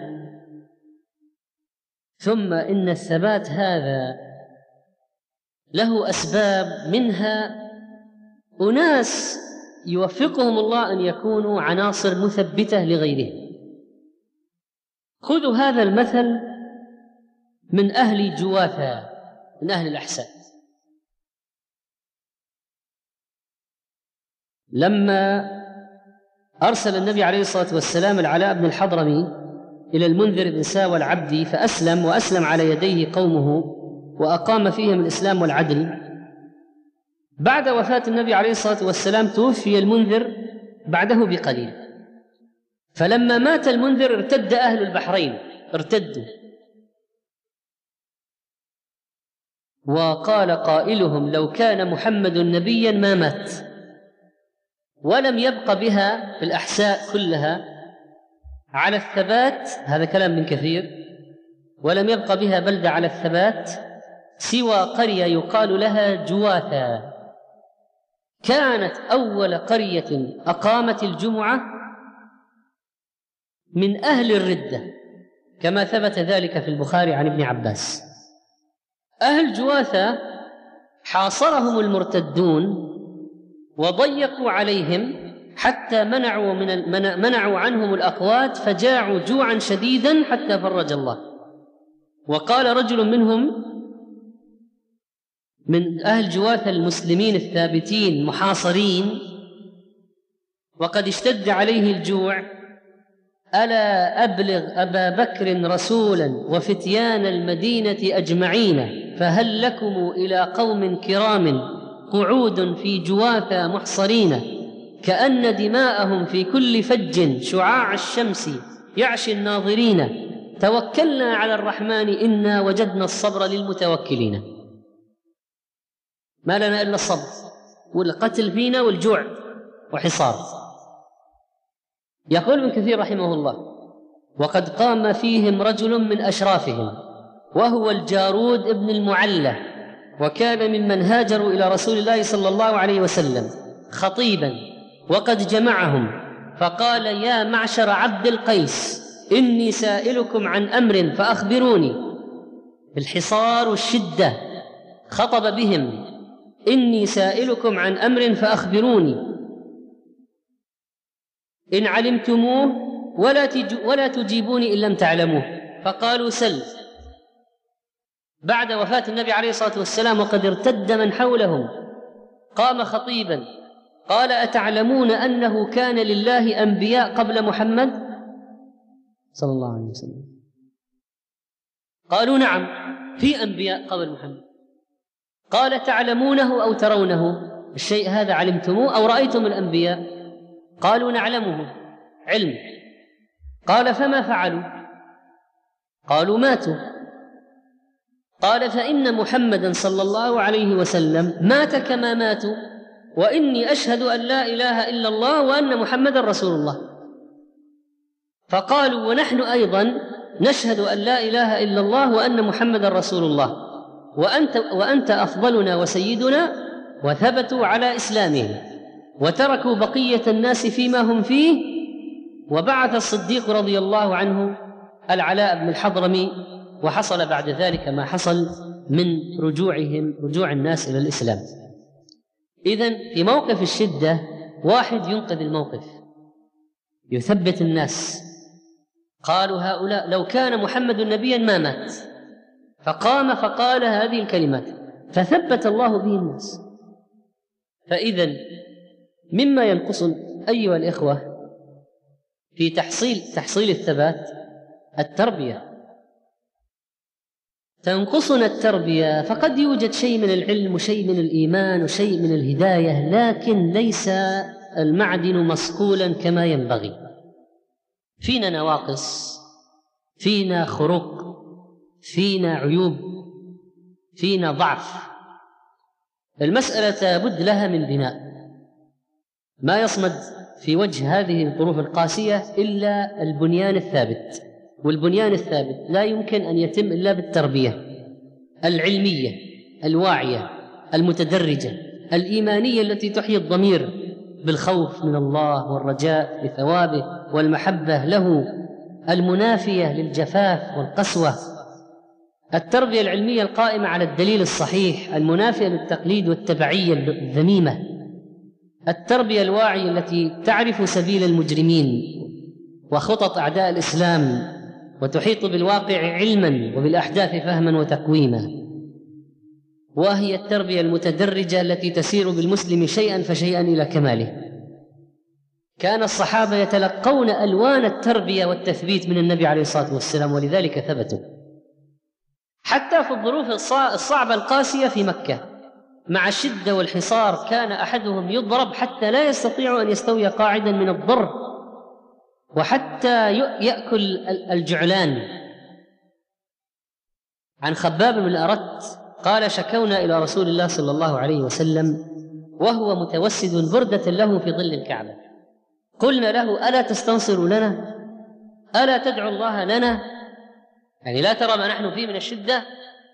ثم إن الثبات هذا له أسباب، منها أناس يوفقهم الله أن يكونوا عناصر مثبتة لغيرهم. خذوا هذا المثل من أهل جواثة، من أهل الأحساء. لما أرسل النبي عليه الصلاة والسلام العلاء بن الحضرمي إلى المنذر بن ساوى العبدي فأسلم، وأسلم على يديه قومه وأقام فيهم الإسلام والعدل. بعد وفاة النبي عليه الصلاة والسلام توفي المنذر بعده بقليل، فلما مات المنذر ارتد أهل البحرين، ارتدوا، وقال قائلهم: لو كان محمد نبيا ما مات. ولم يبق بها في الأحساء كلها على الثبات، هذا كلام من كثير، ولم يبق بها بلدة على الثبات سوى قرية يقال لها جواثة، كانت أول قرية أقامت الجمعة من أهل الردة، كما ثبت ذلك في البخاري عن ابن عباس. أهل جواثة حاصرهم المرتدون وضيقوا عليهم حتى منعوا, من منعوا عنهم الأقوات، فجاعوا جوعا شديدا حتى فرج الله. وقال رجل منهم من أهل جواثة المسلمين الثابتين محاصرين وقد اشتد عليه الجوع: ألا أبلغ أبا بكر رسولا وفتيان المدينة أجمعين، فهل لكم إلى قوم كرام قعود في جواثة محصرين، كأن دماءهم في كل فج شعاع الشمس يعشي الناظرين، توكلنا على الرحمن إنا وجدنا الصبر للمتوكلين. ما لنا إلا الصبر، والقتل فينا والجوع وحصار. يقول ابن كثير رحمه الله: وقد قام فيهم رجل من أشرافهم وهو الجارود ابن المعلى، وكان ممن هاجروا إلى رسول الله صلى الله عليه وسلم خطيبا، وقد جمعهم فقال: يا معشر عبد القيس، إني سائلكم عن أمر فأخبروني. بالحصار والشدة خطب بهم: إني سائلكم عن أمر فأخبروني، إن علمتموه ولا, ولا تجيبوني إن لم تعلموه. فقالوا: سل. بعد وفاة النبي عليه الصلاة والسلام وقد ارتد من حولهم قام خطيبا قال: أتعلمون أنه كان لله أنبياء قبل محمد صلى الله عليه وسلم؟ قالوا: نعم، في أنبياء قبل محمد. قال: تعلمونه أو ترونه؟ الشيء هذا علمتموه أو رأيتم الأنبياء؟ قالوا: نعلمه علم. قال: فما فعلوا؟ قالوا: ماتوا. قال: فإن محمدا صلى الله عليه وسلم مات كما ماتوا، وإني أشهد أن لا إله إلا الله وأن محمدا رسول الله. فقالوا: ونحن أيضا نشهد أن لا إله إلا الله وأن محمدا رسول الله، وأنت, وأنت أفضلنا وسيدنا. وثبتوا على إسلامهم وتركوا بقية الناس فيما هم فيه. وبعث الصديق رضي الله عنه العلاء بن الحضرمي، وحصل بعد ذلك ما حصل من رجوعهم رجوع الناس إلى الإسلام. إذن في موقف الشدة واحد ينقذ الموقف، يثبت الناس. قالوا هؤلاء: لو كان محمد نبيا ما مات. فقام فقال هذه الكلمات فثبت الله به الناس. فإذن مما ينقص أيها الإخوة في تحصيل تحصيل الثبات التربية. تنقصنا التربية، فقد يوجد شيء من العلم وشيء من الإيمان وشيء من الهداية، لكن ليس المعدن مصقولا كما ينبغي. فينا نواقص، فينا خرق، فينا عيوب، فينا ضعف. المسألة لابد لها من بناء. ما يصمد في وجه هذه الظروف القاسية إلا البنيان الثابت، والبنيان الثابت لا يمكن أن يتم إلا بالتربية العلمية الواعية المتدرجة الإيمانية التي تحيي الضمير بالخوف من الله والرجاء لثوابه والمحبة له المنافية للجفاف والقسوة. التربية العلمية القائمة على الدليل الصحيح المنافية للتقليد والتبعية الذميمة. التربية الواعية التي تعرف سبيل المجرمين وخطط أعداء الإسلام وتحيط بالواقع علما وبالأحداث فهما وتقويما. وهي التربية المتدرجة التي تسير بالمسلم شيئا فشيئا إلى كماله. كان الصحابة يتلقون ألوان التربية والتثبيت من النبي عليه الصلاة والسلام، ولذلك ثبتوا حتى في الظروف الصعبة القاسية في مكة. مع الشدة والحصار كان أحدهم يضرب حتى لا يستطيع أن يستوي قاعدا من الضرب، وحتى يأكل الجعلان. عن خباب بن الأرت قال: شكونا إلى رسول الله صلى الله عليه وسلم وهو متوسد بردة له في ظل الكعبة، قلنا له: ألا تستنصر لنا؟ ألا تدعو الله لنا؟ يعني لا ترى ما نحن فيه من الشدة؟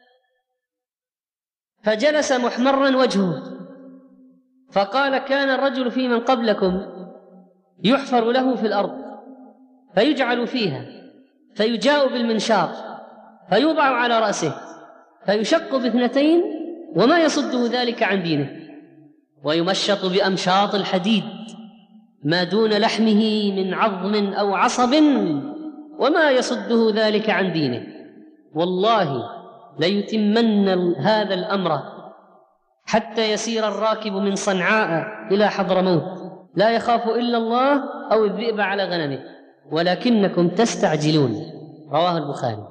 فجلس محمرا وجهه فقال: كان الرجل في من قبلكم يحفر له في الأرض فيجعل فيها فيجاء بالمنشار فيوضع على رأسه فيشق باثنتين وما يصده ذلك عن دينه، ويمشط بأمشاط الحديد ما دون لحمه من عظم أو عصب وما يصده ذلك عن دينه. والله ليتمن هذا الأمر حتى يسير الراكب من صنعاء إلى حضرموت لا يخاف إلا الله أو الذئب على غنمه ولكنكم تستعجلون. رواه البخاري.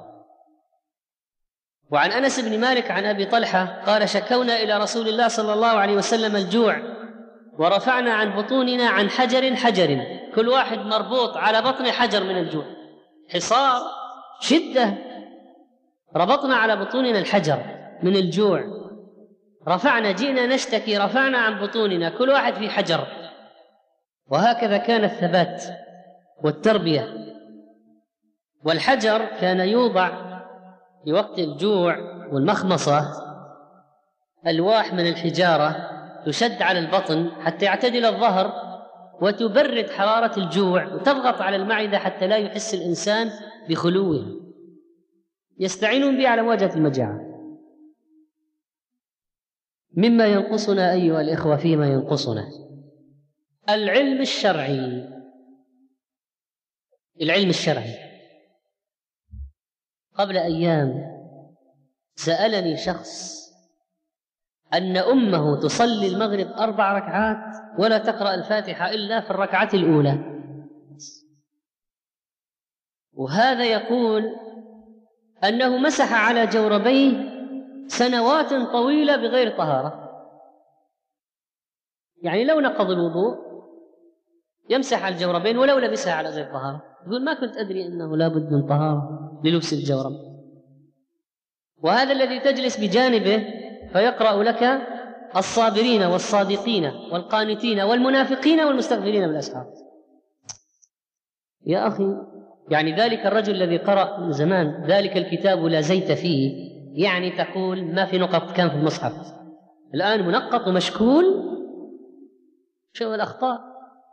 وعن أنس بن مالك عن أبي طلحة قال: شكونا إلى رسول الله صلى الله عليه وسلم الجوع ورفعنا عن بطوننا عن حجر حجر، كل واحد مربوط على بطن حجر من الجوع، حصار شدة، ربطنا على بطوننا الحجر من الجوع، رفعنا جئنا نشتكي رفعنا عن بطوننا كل واحد في حجر. وهكذا كان الثبات والتربية. والحجر كان يوضع في وقت الجوع والمخمصة ألواح من الحجارة تشد على البطن حتى يعتدل الظهر وتبرد حرارة الجوع وتضغط على المعدة حتى لا يحس الإنسان بخلوها، يستعينون به على مواجهة المجاعة. مما ينقصنا أيها الإخوة فيما ينقصنا العلم الشرعي. العلم الشرعي. قبل أيام سألني شخص أن أمه تصلي المغرب أربع ركعات ولا تقرأ الفاتحة إلا في الركعة الأولى، وهذا يقول أنه مسح على جوربيه سنوات طويلة بغير طهارة. يعني لو نقض الوضوء يمسح على الجوربين ولو لبسها على غير طهارة. يقول: ما كنت أدري أنه لا بد من طهارة للبس الجورب. وهذا الذي تجلس بجانبه فيقرأ لك الصابرين والصادقين والقانتين والمنافقين والمستغفرين بالأسحار. يا أخي، يعني ذلك الرجل الذي قرأ من زمان ذلك الكتاب لا زيت فيه، يعني تقول ما في نقط كان في المصحف، الآن منقط ومشكول. شو الأخطاء؟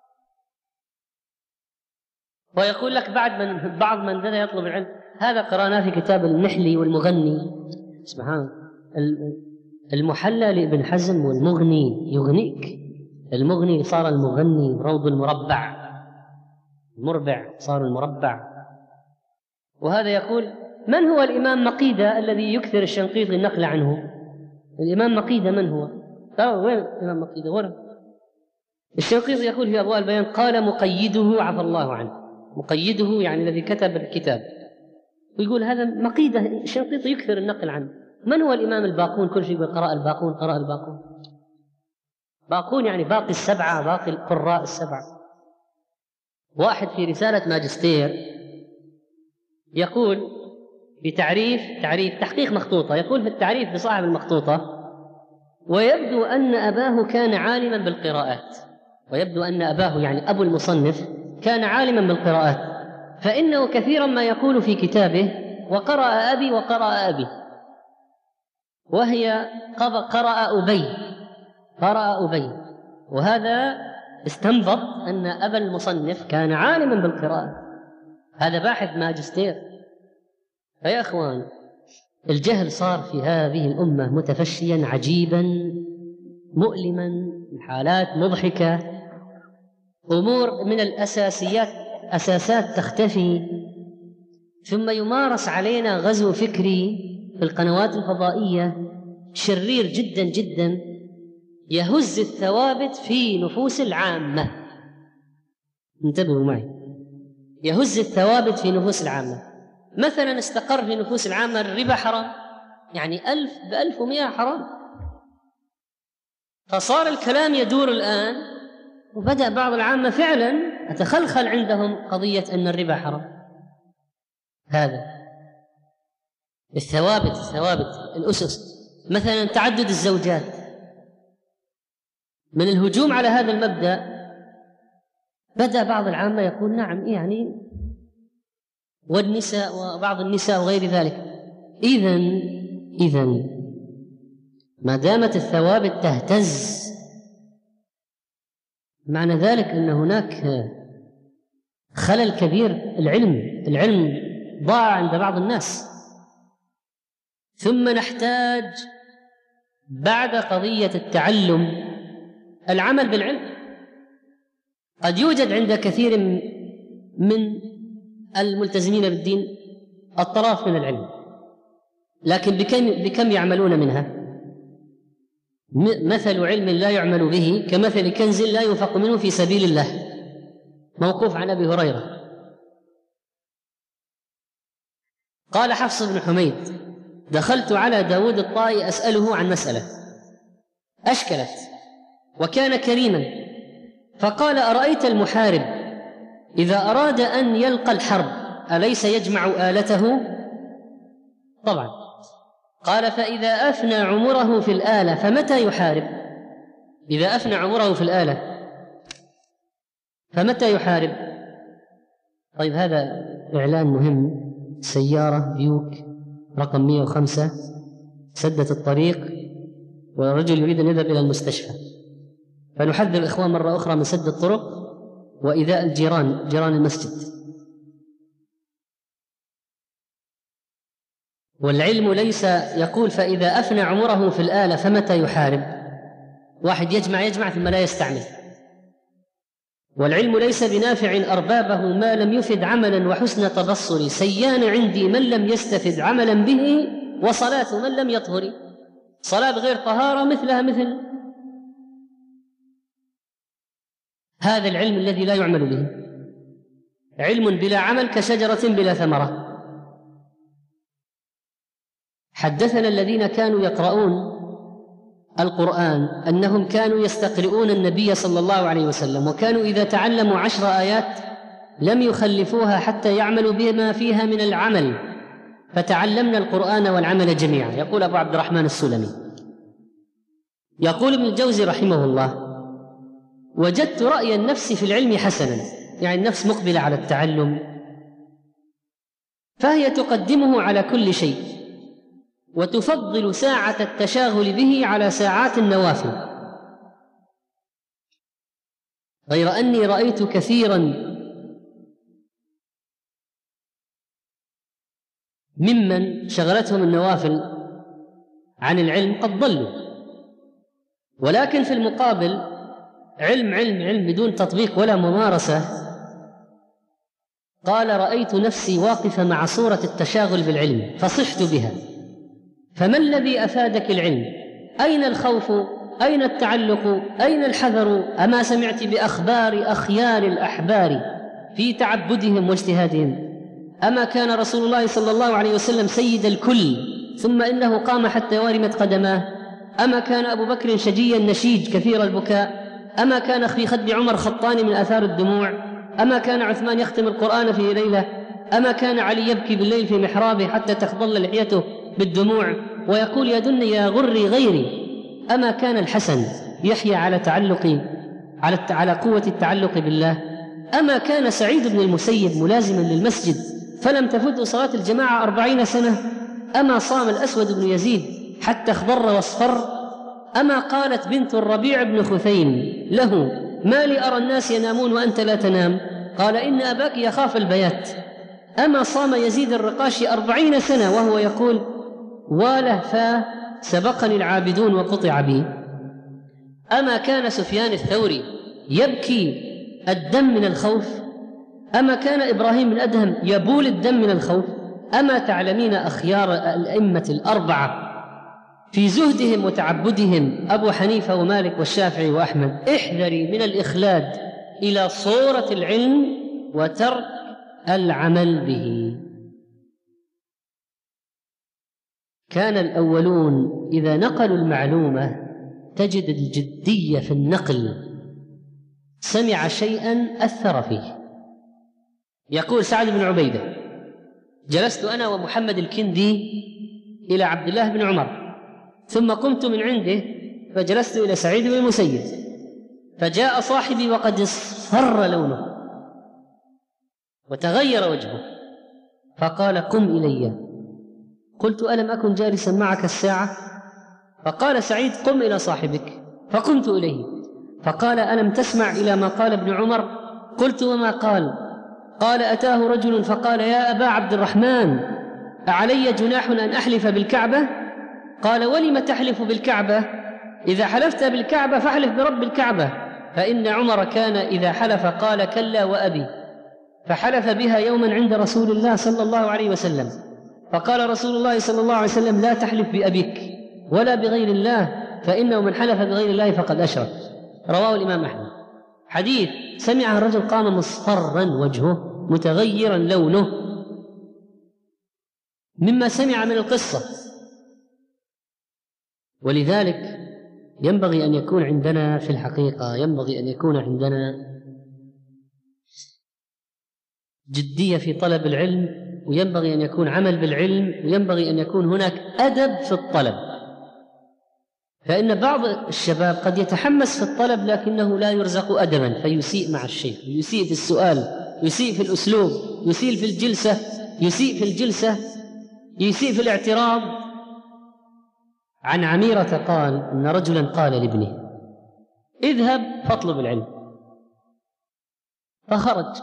ويقول لك بعد من بعض من ذا يطلب العلم هذا قرأناه في كتاب المحلي والمغني. سبحان المحلى لابن حزم والمغني يغنيك، المغني صار المغني، روض المربع، المربع صار المربع. وهذا يقول: من هو الإمام مقيدة الذي يكثر الشنقيطي النقل عنه؟ الإمام مقيدة من هو؟ ترى وين الإمام مقيدة؟ ورا الشنقيطي يقول في أضواء البيان: قال مقيده عفى الله عنه. مقيده يعني الذي كتب الكتاب، ويقول هذا مقيدة الشنقيطي يكثر النقل عنه. من هو الإمام الباقون؟ كل شيء قراء الباقون قراء الباقون. باقون يعني باقي السبعة، باقي القراء السبعة. واحد في رسالة ماجستير يقول في تعريف تعريف تحقيق مخطوطة، يقول في التعريف بصاحب المخطوطة: ويبدو أن أباه كان عالما بالقراءات. ويبدو أن أباه يعني أبو المصنف كان عالما بالقراءات، فإنه كثيرا ما يقول في كتابه وقرأ أبي وقرأ أبي، وهي قرأ أبي قرأ أبي، وهذا استنبط أن أبا المصنف كان عالما بالقراءات، هذا باحث ماجستير. فيا أخوان، الجهل صار في هذه الأمة متفشيا عجيبا مؤلما، حالات مضحكة، أمور من الأساسيات أساسات تختفي، ثم يمارس علينا غزو فكري في القنوات الفضائية شرير جدا جدا يهز الثوابت في نفوس العامة. انتبهوا معي، يهز الثوابت في نفوس العامة. مثلا استقر في نفوس العامة الربا حرام، يعني ألف بألف ومئة حرام، فصار الكلام يدور الآن، وبدأ بعض العامة فعلا أتخلخل عندهم قضية أن الربا حرام. هذا الثوابت الثوابت الأسس، مثلا تعدد الزوجات، من الهجوم على هذا المبدأ بدأ بعض العامة يقول نعم يعني، والنساء وبعض النساء وغير ذلك. إذن إذن ما دامت الثوابت تهتز، معنى ذلك أن هناك خلل كبير. العلم العلم ضاع عند بعض الناس. ثم نحتاج بعد قضية التعلم العمل بالعلم. قد يوجد عند كثير من الملتزمين بالدين الطراف من العلم، لكن بكم, بكم يعملون منها؟ مثل علم لا يعمل به كمثل كنز لا ينفق منه في سبيل الله، موقوف عن أبي هريرة. قال حفص بن حميد: دخلت على داود الطائي أسأله عن مسألة أشكلت، وكان كريما، فقال: أرأيت المحارب إذا أراد أن يلقى الحرب أليس يجمع آلته؟ طبعا. قال: فإذا أفنى عمره في الآلة فمتى يحارب؟ إذا أفنى عمره في الآلة فمتى يحارب؟ طيب، هذا إعلان مهم. سيارة بيوك رقم مئة وخمسة سدت الطريق، والرجل يريد أن يذهب إلى المستشفى، فنحذر الإخوان مرة أخرى من سد الطرق وإيذاء الجيران، جيران المسجد. والعلم ليس يقول فإذا أفنى عمره في الآلة فمتى يحارب. واحد يجمع يجمع ثم لا يستعمل. والعلم ليس بنافع أربابه ما لم يفد عملا وحسن تبصر، سيان عندي من لم يستفد عملا به، وصلاة من لم يطهر. صلاة بغير طهارة مثلها مثل هذا العلم الذي لا يعمل به. علم بلا عمل كشجرة بلا ثمرة. حدثنا الذين كانوا يقرؤون القرآن أنهم كانوا يستقرؤون النبي صلى الله عليه وسلم، وكانوا إذا تعلموا عشر آيات لم يخلفوها حتى يعملوا بما فيها من العمل، فتعلمنا القرآن والعمل جميعا. يقول أبو عبد الرحمن السلمي. يقول ابن الجوزي رحمه الله: وجدت رأي النفس في العلم حسنا، يعني النفس مقبلة على التعلم، فهي تقدمه على كل شيء، وتفضل ساعة التشاغل به على ساعات النوافل، غير أني رأيت كثيرا ممن شغلتهم النوافل عن العلم قد ضلوا، ولكن في المقابل علم علم علم بدون تطبيق ولا ممارسة. قال: رأيت نفسي واقفة مع صورة التشاغل بالعلم فصحت بها. فما الذي أفادك العلم؟ أين الخوف؟ أين التعلق؟ أين الحذر؟ أما سمعت بأخبار أخيار الأحبار في تعبدهم واجتهادهم؟ أما كان رسول الله صلى الله عليه وسلم سيد الكل ثم إنه قام حتى ورمت قدماه؟ أما كان أبو بكر شجيا نشيج كثير البكاء؟ أما كان في خد عمر خطان من آثار الدموع؟ أما كان عثمان يختم القرآن في ليلة؟ أما كان علي يبكي بالليل في محرابه حتى تخضل لحيته بالدموع ويقول: يا دنيا يا غري غيري؟ أما كان الحسن يحيى على تعلق على على قوة التعلق بالله. أما كان سعيد بن المسيب ملازما للمسجد فلم تفته صلاة الجماعة أربعين سنة؟ أما صام الأسود بن يزيد حتى اخضر واصفر؟ أما قالت بنت الربيع بن خثيم له: ما لي أرى الناس ينامون وأنت لا تنام؟ قال: إن أباك يخاف البيات. أما صام يزيد الرقاشي أربعين سنة وهو يقول: ولهفا سبقني العابدون وقطع بي؟ أما كان سفيان الثوري يبكي الدم من الخوف؟ أما كان إبراهيم بن أدهم يبول الدم من الخوف؟ أما تعلمين أخيار الأئمة الأربعة في زهدهم وتعبدهم أبو حنيفة ومالك والشافعي وأحمد: احذري من الإخلاد إلى صورة العلم وترك العمل به. كان الأولون إذا نقلوا المعلومة تجد الجدية في النقل، سمع شيئا أثر فيه. يقول سعد بن عبيدة: جلست أنا ومحمد الكندي إلى عبد الله بن عمر، ثم قمت من عنده فجلست إلى سعيد بن المسيب، فجاء صاحبي وقد اصفر لونه وتغير وجهه، فقال: قم إلي. قلت: ألم أكن جالسا معك الساعة؟ فقال سعيد: قم إلى صاحبك. فقمت إليه فقال: ألم تسمع إلى ما قال ابن عمر؟ قلت: وما قال؟ قال: أتاه رجل فقال: يا أبا عبد الرحمن، أعلي جناح أن أحلف بالكعبة؟ قال: ولم تحلف بالكعبة؟ إذا حلفت بالكعبة فاحلف برب الكعبة، فإن عمر كان إذا حلف قال: كلا وأبي، فحلف بها يوما عند رسول الله صلى الله عليه وسلم، فقال رسول الله صلى الله عليه وسلم: لا تحلف بأبيك ولا بغير الله، فإنه من حلف بغير الله فقد أشرك. رواه الإمام أحمد. حديث سمعه الرجل قام مصفرا وجهه متغيرا لونه مما سمع من القصة. ولذلك ينبغي أن يكون عندنا في الحقيقة ينبغي أن يكون عندنا جدية في طلب العلم، وينبغي أن يكون عمل بالعلم، وينبغي أن يكون هناك أدب في الطلب. فإن بعض الشباب قد يتحمس في الطلب لكنه لا يرزق أدبا فيسيء مع الشيخ، يسيء في السؤال، يسيء في الأسلوب، يسيء في الجلسة يسيء في الجلسة يسيء في الاعتراض. عن عميرة قال إن رجلا قال لابنه: اذهب فاطلب العلم، فخرج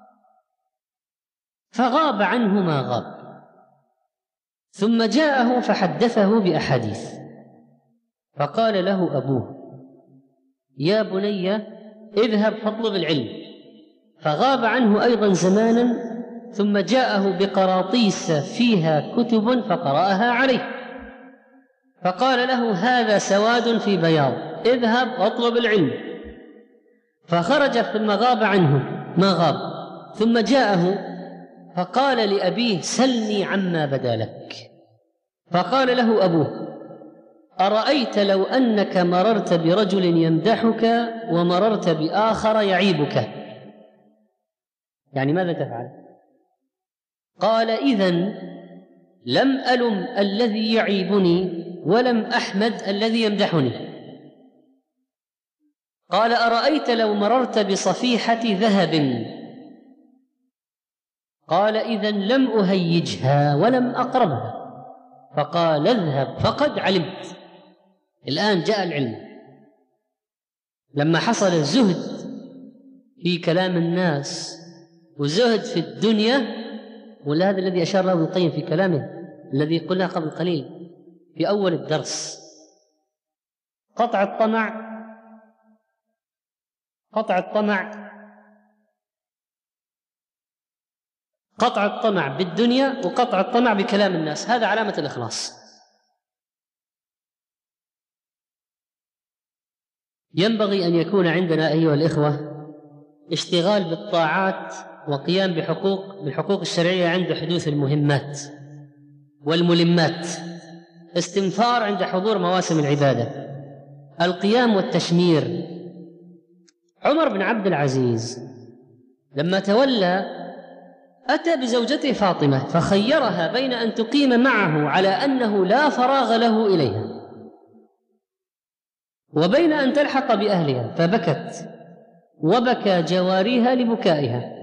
فغاب عنه ما غاب، ثم جاءه فحدثه بأحاديث، فقال له أبوه: يا بني اذهب فاطلب العلم، فغاب عنه أيضا زمانا، ثم جاءه بقراطيس فيها كتب فقرأها عليه، فقال له: هذا سواد في بياض، اذهب واطلب العلم. فخرج ثم غاب عنه ما غاب، ثم جاءه فقال لأبيه: سلني عما بدا لك. فقال له أبوه: أرأيت لو أنك مررت برجل يمدحك ومررت بآخر يعيبك، يعني ماذا تفعل؟ قال: إذن لم ألم الذي يعيبني ولم أحمد الذي يمدحني. قال: أرأيت لو مررت بصفيحة ذهب؟ قال: إذن لم أهيجها ولم أقربها. فقال: اذهب فقد علمت. الآن جاء العلم. لما حصل الزهد في كلام الناس وزهد في الدنيا، وهذا الذي أشار له ابن القيم في كلامه الذي قلنا قبل قليل في أول الدرس: قطع الطمع قطع الطمع قطع الطمع بالدنيا وقطع الطمع بكلام الناس، هذا علامة الإخلاص. ينبغي أن يكون عندنا أيها الإخوة اشتغال بالطاعات وقيام بحقوق بالحقوق الشرعية عند حدوث المهمات والملمات، استنفار عند حضور مواسم العبادة، القيام والتشمير. عمر بن عبد العزيز لما تولى أتى بزوجته فاطمة فخيرها بين أن تقيم معه على أنه لا فراغ له إليها وبين أن تلحق بأهلها، فبكت وبكى جواريها لبكائها،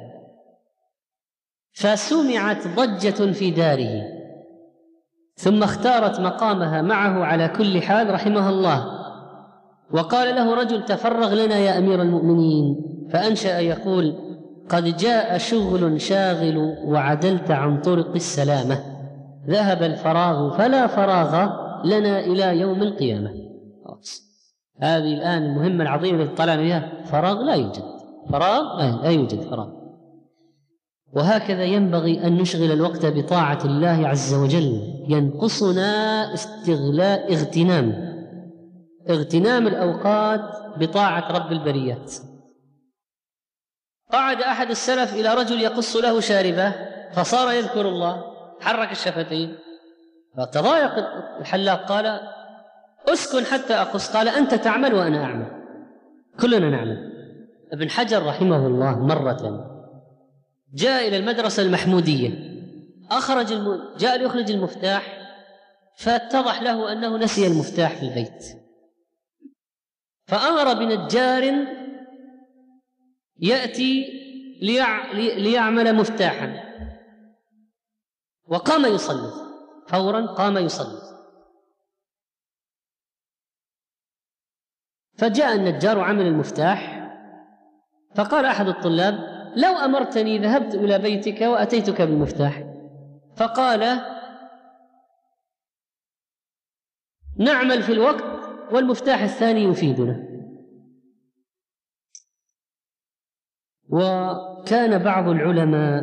فسمعت ضجة في داره، ثم اختارت مقامها معه على كل حال رحمها الله. وقال له رجل: تفرغ لنا يا أمير المؤمنين، فأنشأ يقول: قد جاء شغل شاغل وعدلت عن طرق السلامة، ذهب الفراغ فلا فراغ لنا إلى يوم القيامة. هذه الآن المهمة العظيمة التي طلعنا بها، فراغ لا يوجد، فراغ لا يوجد فراغ. وهكذا ينبغي أن نشغل الوقت بطاعة الله عز وجل. ينقصنا استغلاء اغتنام اغتنام الأوقات بطاعة رب البريات. قعد أحد السلف إلى رجل يقص له شاربه، فصار يذكر الله، حرك الشفتين، فتضايق الحلاق، قال: أسكن حتى أقص. قال: أنت تعمل وأنا أعمل، كلنا نعمل. ابن حجر رحمه الله مرة جاء إلى المدرسة المحمودية، أخرج الم... جاء ليخرج المفتاح، فاتضح له أنه نسي المفتاح في البيت، فأمر بنجار يأتي ليع... ليعمل مفتاحا، وقام يصلي، فورا قام يصلي. فجاء النجار وعمل المفتاح، فقال أحد الطلاب: لو أمرتني ذهبت إلى بيتك وأتيتك بالمفتاح. فقال: نعمل في الوقت والمفتاح الثاني يفيدنا. وكان بعض العلماء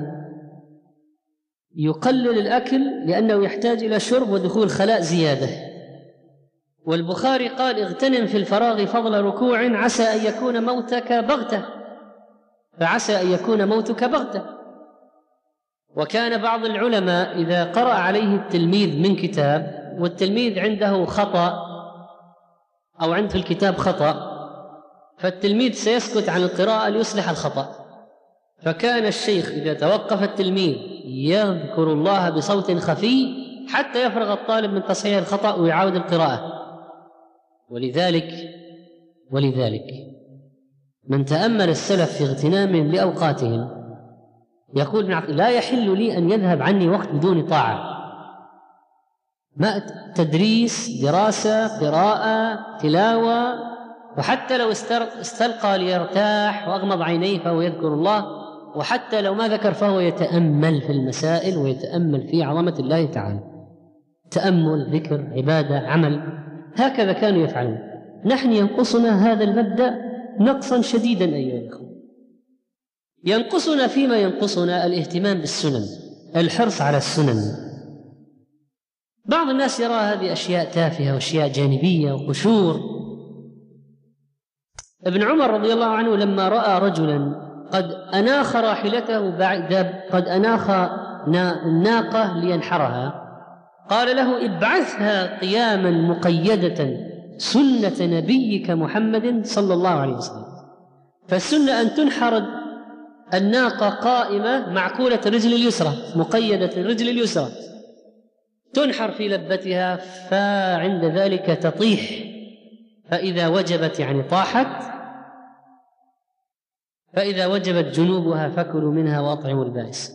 يقلل الأكل لأنه يحتاج إلى شرب ودخول خلاء زيادة، والبخاري قال: اغتنم في الفراغ فضل ركوع عسى أن يكون موتك بغتة، فعسى أن يكون موتك بغتة. وكان بعض العلماء إذا قرأ عليه التلميذ من كتاب والتلميذ عنده خطأ أو عنده في الكتاب خطأ، فالتلميذ سيسكت عن القراءة ليصلح الخطأ. فكان الشيخ إذا توقف التلميذ يذكر الله بصوت خفي حتى يفرغ الطالب من تصحيح الخطأ ويعاود القراءة. ولذلك ولذلك من تأمل السلف في اغتنامهم لأوقاتهم يقول: لا يحل لي أن يذهب عني وقت بدون طاعة، ما تدريس، دراسة، قراءة، تلاوة، وحتى لو استلقى ليرتاح وأغمض عينيه فهو يذكر الله، وحتى لو ما ذكر فهو يتأمل في المسائل ويتأمل في عظمة الله تعالى. تأمل، ذكر، عبادة، عمل، هكذا كانوا يفعلون. نحن ينقصنا هذا المبدأ نقصا شديدا أيها الأخوة. ينقصنا فيما ينقصنا الاهتمام بالسنن، الحرص على السنن. بعض الناس يرى هذه أشياء تافهة وأشياء جانبية وقشور. ابن عمر رضي الله عنه لما رأى رجلا قد أناخ راحلته بعد قد أناخ الناقة لينحرها، قال له: ابعثها قياما مقيدة سنة نبيك محمد صلى الله عليه وسلم. فالسنة أن تنحر الناقة قائمة معقولة الرجل اليسرى، مقيدة الرجل اليسرى، تنحر في لبتها، فعند ذلك تطيح، فإذا وجبت يعني طاحت، فإذا وجبت جنوبها فكلوا منها وأطعموا البائس.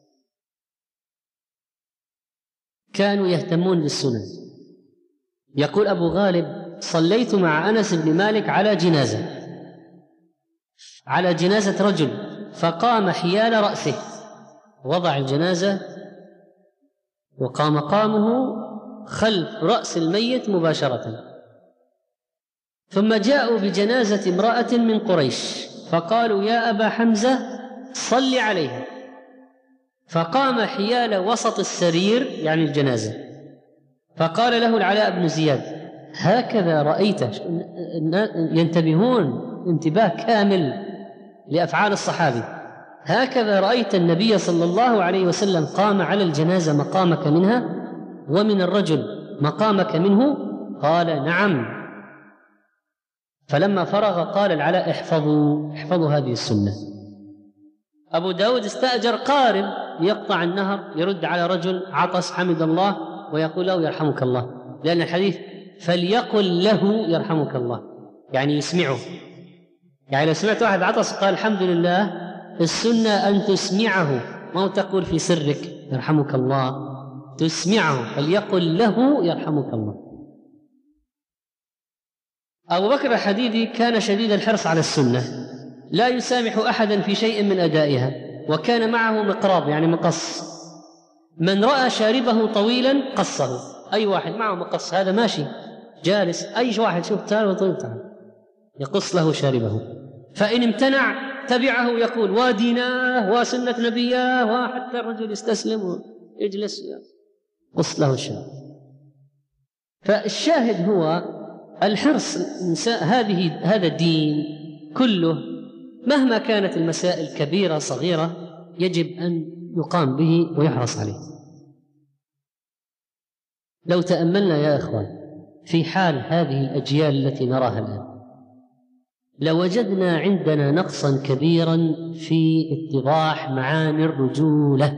كانوا يهتمون بالسنن. يقول أبو غالب: صليت مع أنس بن مالك على جنازة على جنازة رجل، فقام حيال رأسه، وضع الجنازة وقام قامه خلف رأس الميت مباشرة. ثم جاءوا بجنازة امرأة من قريش فقالوا: يا أبا حمزة صل عليها، فقام حيال وسط السرير يعني الجنازة، فقال له العلاء بن زياد: هكذا رأيت؟ ينتبهون انتباه كامل لأفعال الصحابي. هكذا رأيت النبي صلى الله عليه وسلم قام على الجنازة مقامك منها ومن الرجل مقامك منه؟ قال: نعم. فلما فرغ قال العلاء: احفظوا احفظوا هذه السنة. أبو داود استأجر قارب يقطع النهر يرد على رجل عطس حمد الله ويقول له: يرحمك الله، لأن الحديث فليقل له يرحمك الله، يعني يسمعه. يعني لو سمعت واحد عطس قال الحمد لله، السنة أن تسمعه، ما تقول في سرك يرحمك الله، تسمعه، فليقل له يرحمك الله. أبو بكر الحديدي كان شديد الحرص على السنة، لا يسامح أحدا في شيء من أدائها، وكان معه مقراض يعني مقص، من رأى شاربه طويلا قصه، أي واحد معه مقص هذا ماشي جالس، أي واحد شوف شاربه طويل تعال يقص له شاربه، فإن امتنع تبعه يقول وديناه وسنة نبياه، وحتى الرجل يستسلم ويجلس قص له الشارب. فالشاهد هو الحرص هذه هذا الدين كله مهما كانت المسائل كبيرة صغيرة يجب أن يقام به ويحرص عليه. لو تأملنا يا إخوان في حال هذه الأجيال التي نراها الآن لوجدنا عندنا نقصا كبيرا في اتضاح معاني الرجولة.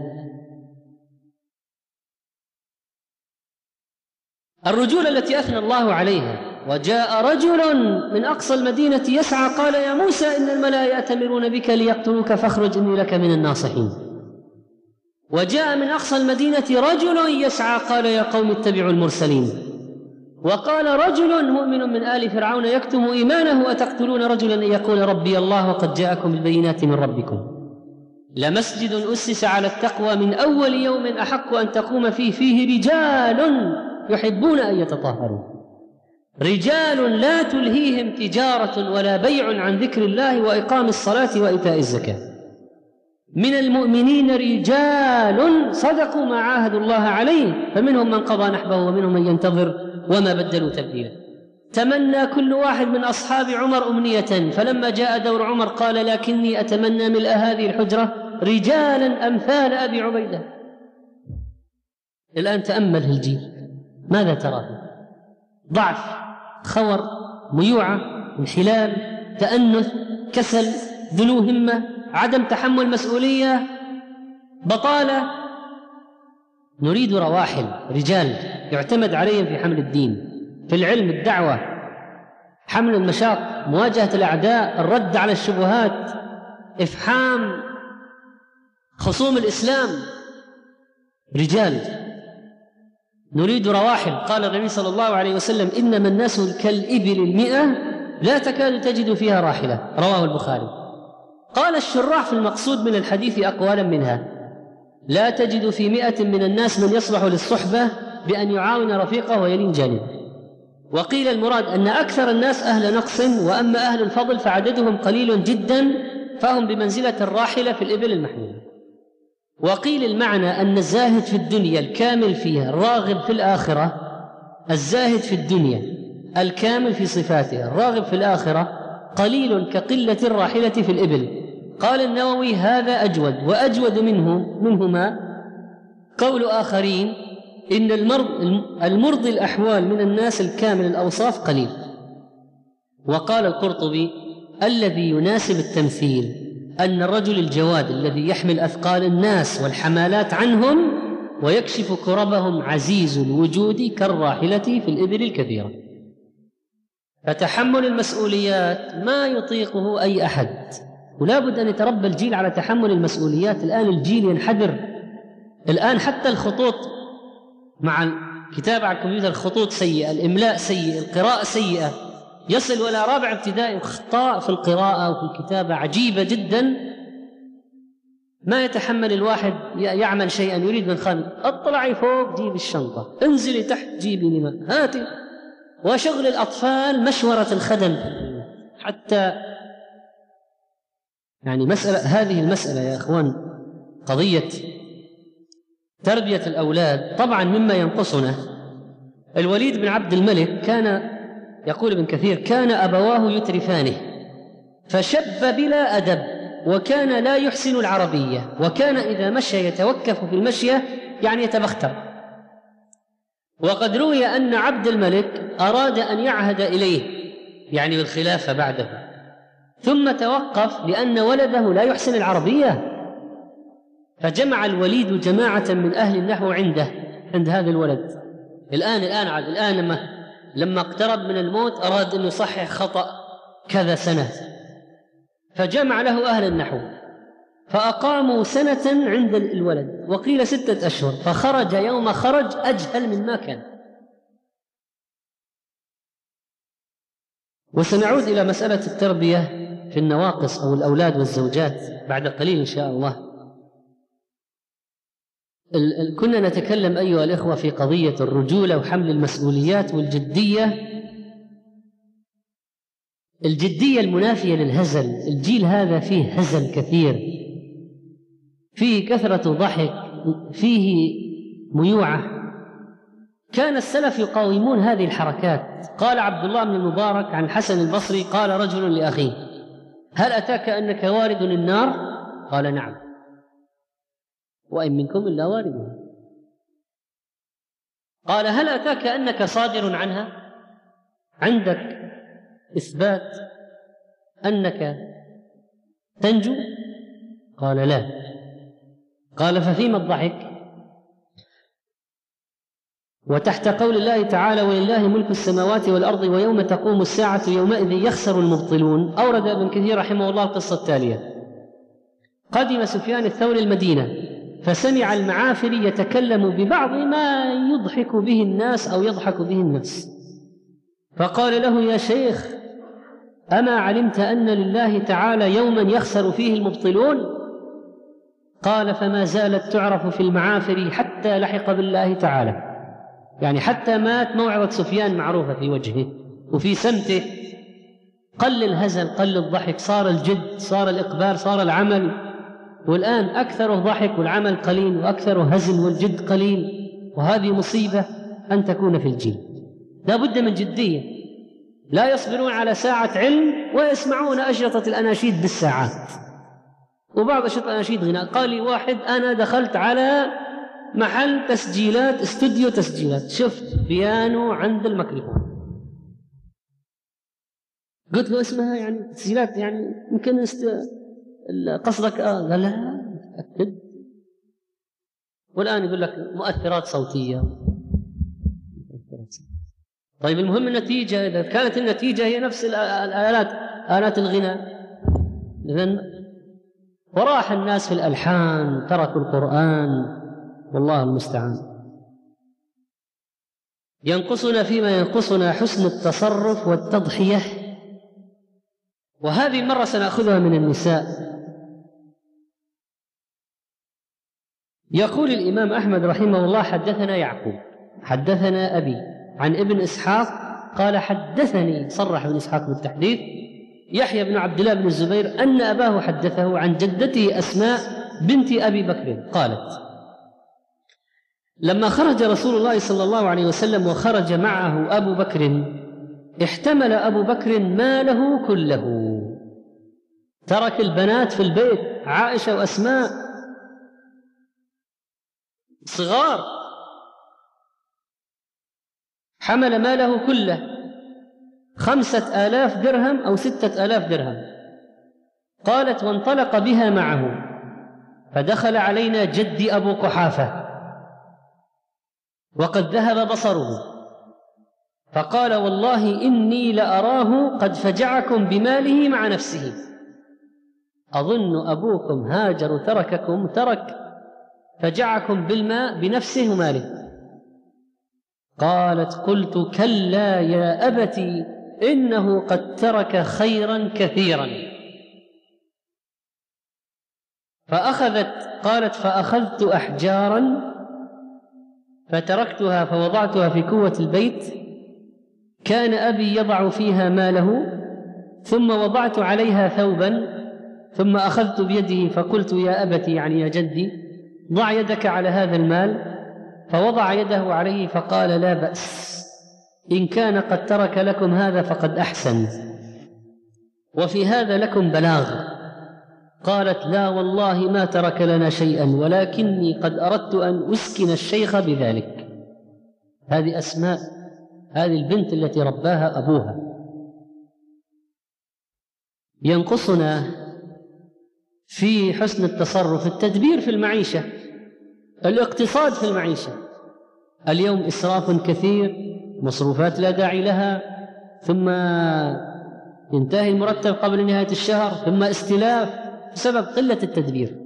الرجولة التي أثنى الله عليها، وجاء رجل من أقصى المدينة يسعى قال يا موسى إن الملأ يأتمرون بك ليقتلوك فاخرج إني لك من الناصحين. وجاء من أقصى المدينة رجل يسعى قال يا قوم اتبعوا المرسلين. وقال رجل مؤمن من آل فرعون يكتم إيمانه أتقتلون رجلا أن يقول ربي الله وقد جاءكم بالبينات من ربكم لمسجد أسس على التقوى من أول يوم أحق أن تقوم فيه فيه رجال يحبون أن يتطهروا، رجال لا تلهيهم تجارة ولا بيع عن ذكر الله وإقام الصلاة وإيتاء الزكاة، من المؤمنين رجال صدقوا ما عاهدوا الله عليه فمنهم من قضى نحبه ومنهم من ينتظر وما بدلوا تبديلا. تمنى كل واحد من أصحاب عمر أمنية، فلما جاء دور عمر قال لكني أتمنى ملء هذه الحجرة رجالا أمثال أبي عبيدة. الآن تأمل الجيل ماذا ترى؟ ضعف، خور، ميوعة، انحلال، تأنث، كسل، ذنو همة، عدم تحمل مسؤولية، بطالة. نريد رواحل رجال يعتمد عليهم في حمل الدين، في العلم، الدعوة، حمل المشاق، مواجهة الأعداء، الرد على الشبهات، إفحام خصوم الإسلام، رجال. نريد رواحل. قال النبي صلى الله عليه وسلم إنما الناس كالإبل المئة لا تكاد تجد فيها راحلة، رواه البخاري. قال الشراح في المقصود من الحديث أقوالا منها لا تجد في مئة من الناس من يصلح للصحبة بأن يعاون رفيقه ويلين جانبه. وقيل المراد أن أكثر الناس أهل نقص، وأما أهل الفضل فعددهم قليل جدا فهم بمنزلة الراحلة في الإبل المحمولة. وقيل المعنى أن الزاهد في الدنيا الكامل فيها الراغب في الآخرة، الزاهد في الدنيا الكامل في صفاتها الراغب في الآخرة قليل كقلة الراحلة في الإبل. قال النووي هذا أجود، وأجود منه منهما قول آخرين إن المرض المرضي الأحوال من الناس الكامل الأوصاف قليل. وقال القرطبي الذي يناسب التمثيل أن الرجل الجواد الذي يحمل أثقال الناس والحمالات عنهم ويكشف كربهم عزيز الوجود كالراحلة في الإبل الكثيرة. فتحمل المسؤوليات ما يطيقه أي أحد، ولا بد أن يتربى الجيل على تحمل المسؤوليات. الآن الجيل ينحدر، الآن حتى الخطوط مع الكتابة على الكمبيوتر الخطوط سيئة، الإملاء سيء، القراءة سيئة، يصل إلى رابع ابتدائي أخطاء في القراءة وفي الكتابة عجيبة جدا. ما يتحمل الواحد يعمل شيئا يريد من خامس اطلعي فوق جيبي الشنطة، انزلي تحت جيبي لما هاتي. وشغل الأطفال مشورة الخدم، حتى يعني مسألة هذه المسألة يا إخوان قضية تربية الأولاد طبعا مما ينقصنا. الوليد بن عبد الملك كان يقول ابن كثير كان أبواه يترفانه فشب بلا أدب، وكان لا يحسن العربية، وكان إذا مشى يتوكف في المشية يعني يتبختر. وقد روي أن عبد الملك أراد أن يعهد إليه يعني بالخلافة بعده، ثم توقف لأن ولده لا يحسن العربية، فجمع الوليد جماعة من أهل النحو عنده عند هذا الولد. الآن الآن عاد الآن لما لما اقترب من الموت أراد أن يصحح خطأ كذا سنة، فجمع له أهل النحو فأقاموا سنة عند الولد، وقيل ستة أشهر، فخرج يوم خرج أجهل مما كان. وسنعود إلى مسألة التربية في النواقص أو الأولاد والزوجات بعد قليل إن شاء الله. كنا نتكلم أيها الإخوة في قضية الرجولة وحمل المسؤوليات والجدية، الجدية المنافية للهزل. الجيل هذا فيه هزل كثير، فيه كثرة ضحك، فيه ميوعة. كان السلف يقاومون هذه الحركات. قال عبد الله بن المبارك عن الحسن البصري قال رجل لأخيه: هل أتاك أنك وارد النار؟ قال: نعم، وإن منكم إلا واردها. قال: هل أتاك أنك صادر عنها؟ عندك إثبات أنك تنجو؟ قال: لا. قال: ففيما الضحك؟ وتحت قول الله تعالى: ولله ملك السماوات والأرض ويوم تقوم الساعة يومئذ يخسر المبطلون. أورد ابن كثير رحمه الله القصة التالية: قدم سفيان الثوري المدينة فسمع المعافري يتكلم ببعض ما يضحك به الناس أو يضحك به الناس، فقال له: يا شيخ، أما علمت أن لله تعالى يوما يخسر فيه المبطلون؟ قال: فما زالت تعرف في المعافر حتى لحق بالله تعالى. يعني حتى مات موعظة سفيان معروفة في وجهه وفي سمته. قل الهزل، قل الضحك، صار الجد، صار الإقبال، صار العمل. والآن أكثر ضحك والعمل قليل، وأكثر هزل والجد قليل. وهذه مصيبة أن تكون في الجيل. لا بد من جدية. لا يصبرون على ساعة علم ويسمعون أشرطة الأناشيد بالساعات، وبعض أشرطة الأناشيد غناء. قال لي واحد: أنا دخلت على محل تسجيلات، استوديو تسجيلات، شفت بيانو عند الميكروفون. قلت له: اسمها يعني تسجيلات، يعني يمكن است... قصدك آه؟ لا لا أكد. والآن يقول لك مؤثرات صوتية. طيب المهم النتيجة، إذا كانت النتيجة هي نفس الآلات، آلات الغناء، إذن وراح الناس في الألحان، تركوا القرآن، والله المستعان. ينقصنا فيما ينقصنا حسن التصرف والتضحية. وهذه المرة سنأخذها من النساء. يقول الإمام أحمد رحمه الله: حدثنا يعقوب حدثنا أبي عن ابن إسحاق قال: حدثني، صرح ابن إسحاق بالتحديث، يحيى بن عبد الله بن الزبير أن أباه حدثه عن جدته أسماء بنت أبي بكر قالت: لما خرج رسول الله صلى الله عليه وسلم وخرج معه أبو بكر، احتمل أبو بكر ماله كله، ترك البنات في البيت، عائشة وأسماء صغار، حمل ماله كله، خمسة آلاف درهم أو ستة آلاف درهم. قالت: وانطلق بها معه، فدخل علينا جدي أبو قحافة وقد ذهب بصره، فقال: والله إني لأراه قد فجعكم بماله مع نفسه، أظن أبوكم هاجر ترككم، ترك فجعكم بالماء بنفسه وماله. قالت: قلت: كلا يا أبتي، إنه قد ترك خيرا كثيرا. فأخذت، قالت: فأخذت أحجارا فتركتها فوضعتها في كوة البيت، كان أبي يضع فيها ماله، ثم وضعت عليها ثوبا، ثم أخذت بيده فقلت: يا أبتي، يعني يا جدي، ضع يدك على هذا المال. فوضع يده عليه فقال: لا بأس، إن كان قد ترك لكم هذا فقد أحسن، وفي هذا لكم بلاغ. قالت: لا والله ما ترك لنا شيئا، ولكني قد أردت أن أسكن الشيخ بذلك. هذه أسماء، هذه البنت التي رباها أبوها. ينقصنا في حسن التصرف التدبير في المعيشة، الاقتصاد في المعيشة. اليوم إسراف كثير، مصروفات لا داعي لها، ثم ينتهي المرتب قبل نهاية الشهر، ثم استلاف بسبب قلة التدبير.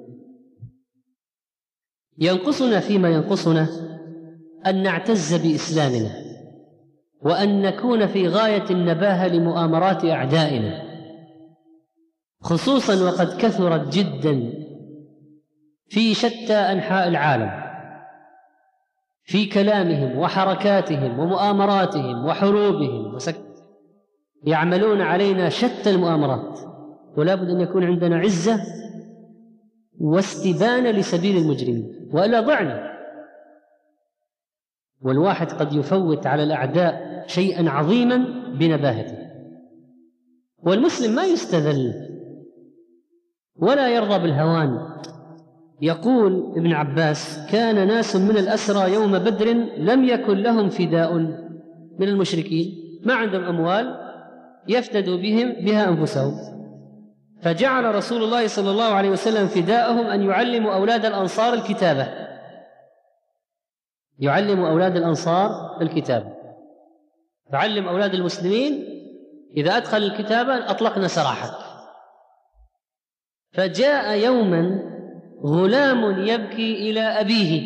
ينقصنا فيما ينقصنا أن نعتز بإسلامنا، وأن نكون في غاية النباهة لمؤامرات أعدائنا، خصوصا وقد كثرت جدا في شتى أنحاء العالم في كلامهم وحركاتهم ومؤامراتهم وحروبهم وسك... يعملون علينا شتى المؤامرات، ولا بد أن يكون عندنا عزة واستبانة لسبيل المجرمين، وإلا ضعنا. والواحد قد يفوت على الأعداء شيئا عظيما بنباهته. والمسلم ما يستذل ولا يرضى بالهوان. يقول ابن عباس: كان ناس من الأسرى يوم بدر لم يكن لهم فداء من المشركين، ما عندهم أموال يفتدوا بهم بها أنفسهم، فجعل رسول الله صلى الله عليه وسلم فداءهم أن يعلموا أولاد الأنصار الكتابة، يعلموا أولاد الأنصار الكتابة، تعلم أولاد المسلمين إذا أدخل الكتابة أطلقنا سراحك. فجاء يوما غلام يبكي إلى أبيه،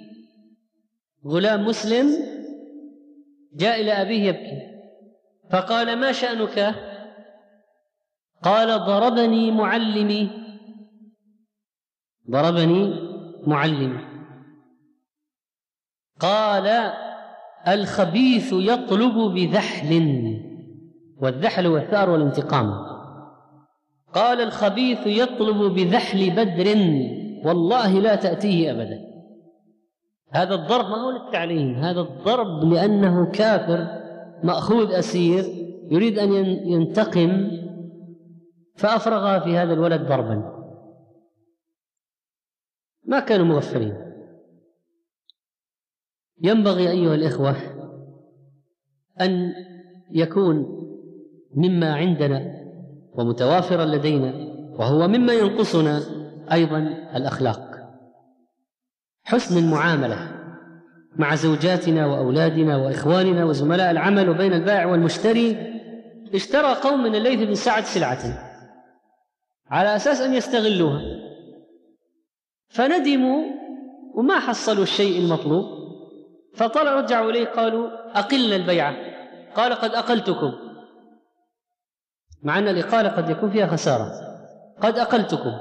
غلام مسلم جاء إلى أبيه يبكي، فقال: ما شأنك؟ قال: ضربني معلمي، ضربني معلمي. قال: الخبيث يطلب بذحل، والذحل والثأر والانتقام. قال: الخبيث يطلب بذحل بدر والله لا تأتيه أبدا. هذا الضرب ما هو للتعليم، هذا الضرب لأنه كافر مأخوذ أسير يريد أن ينتقم، فأفرغ في هذا الولد ضربا. ما كانوا مغفلين. ينبغي أيها الإخوة أن يكون مما عندنا ومتوافرا لدينا، وهو مما ينقصنا أيضا الأخلاق، حسن المعاملة مع زوجاتنا وأولادنا وإخواننا وزملاء العمل وبين البائع والمشتري. اشترى قوم من الليث بن سعد سلعة على أساس أن يستغلوها، فندموا وما حصلوا الشيء المطلوب، فطلع رجعوا إليه قالوا: أقل البيعة. قال: قد أقلتكم، مع أن الإقالة قد يكون فيها خسارة، قد أقلتكم.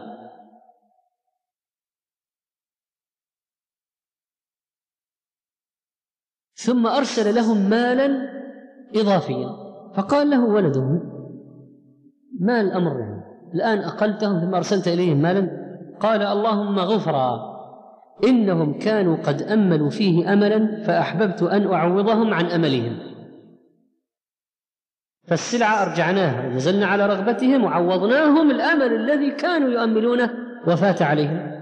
ثم أرسل لهم مالا إضافيا، فقال له ولده: ما الأمر يعني؟ الآن أقلتهم ثم أرسلت إليهم مالا؟ قال: اللهم غفرا، إنهم كانوا قد أملوا فيه أملا فأحببت أن أعوضهم عن أملهم، فالسلعة أرجعناها ونزلنا على رغبتهم وعوضناهم الأمل الذي كانوا يؤملونه وفات عليهم.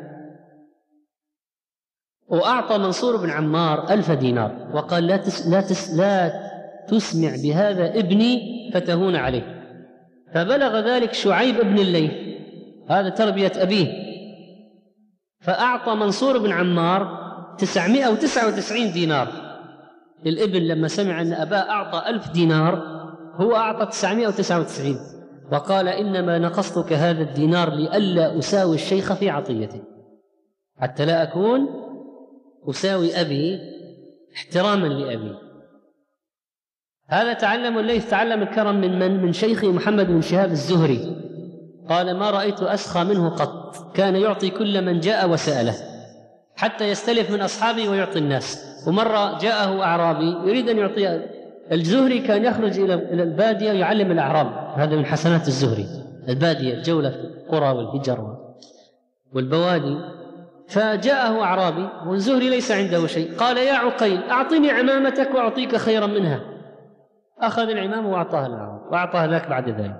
وأعطى منصور بن عمار ألف دينار وقال: لا, تس لا, تس لا تسمع بهذا ابني فتهون عليه. فبلغ ذلك شعيب بن الليث، هذا تربية أبيه، فأعطى منصور بن عمار تسعمائة وتسعة وتسعين دينار. الابن لما سمع أن أباه أعطى ألف دينار هو أعطى تسعمائة وتسعة وتسعين، وقال: إنما نقصتك هذا الدينار لئلا أساوي الشيخ في عطيته، حتى لا أكون أساوي أبي احتراما لأبي. هذا تعلم الليث، تعلم الكرم من من؟ من شيخه محمد بن شهاب الزهري، قال: ما رأيت أسخى منه قط، كان يعطي كل من جاء وسأله حتى يستلف من أصحابه ويعطي الناس. ومرة جاءه أعرابي يريد أن يعطي الزهري، كان يخرج إلى البادية يعلم الأعراب، هذا من حسنات الزهري، البادية، الجولة في القرى والهجر والبوادي. فجاءه أعرابي والزهري ليس عنده شيء، قال: يا عقيل أعطني عمامتك وأعطيك خيرا منها. أخذ العمام وأعطاها الأعرابي وأعطاها ذاك بعد ذلك.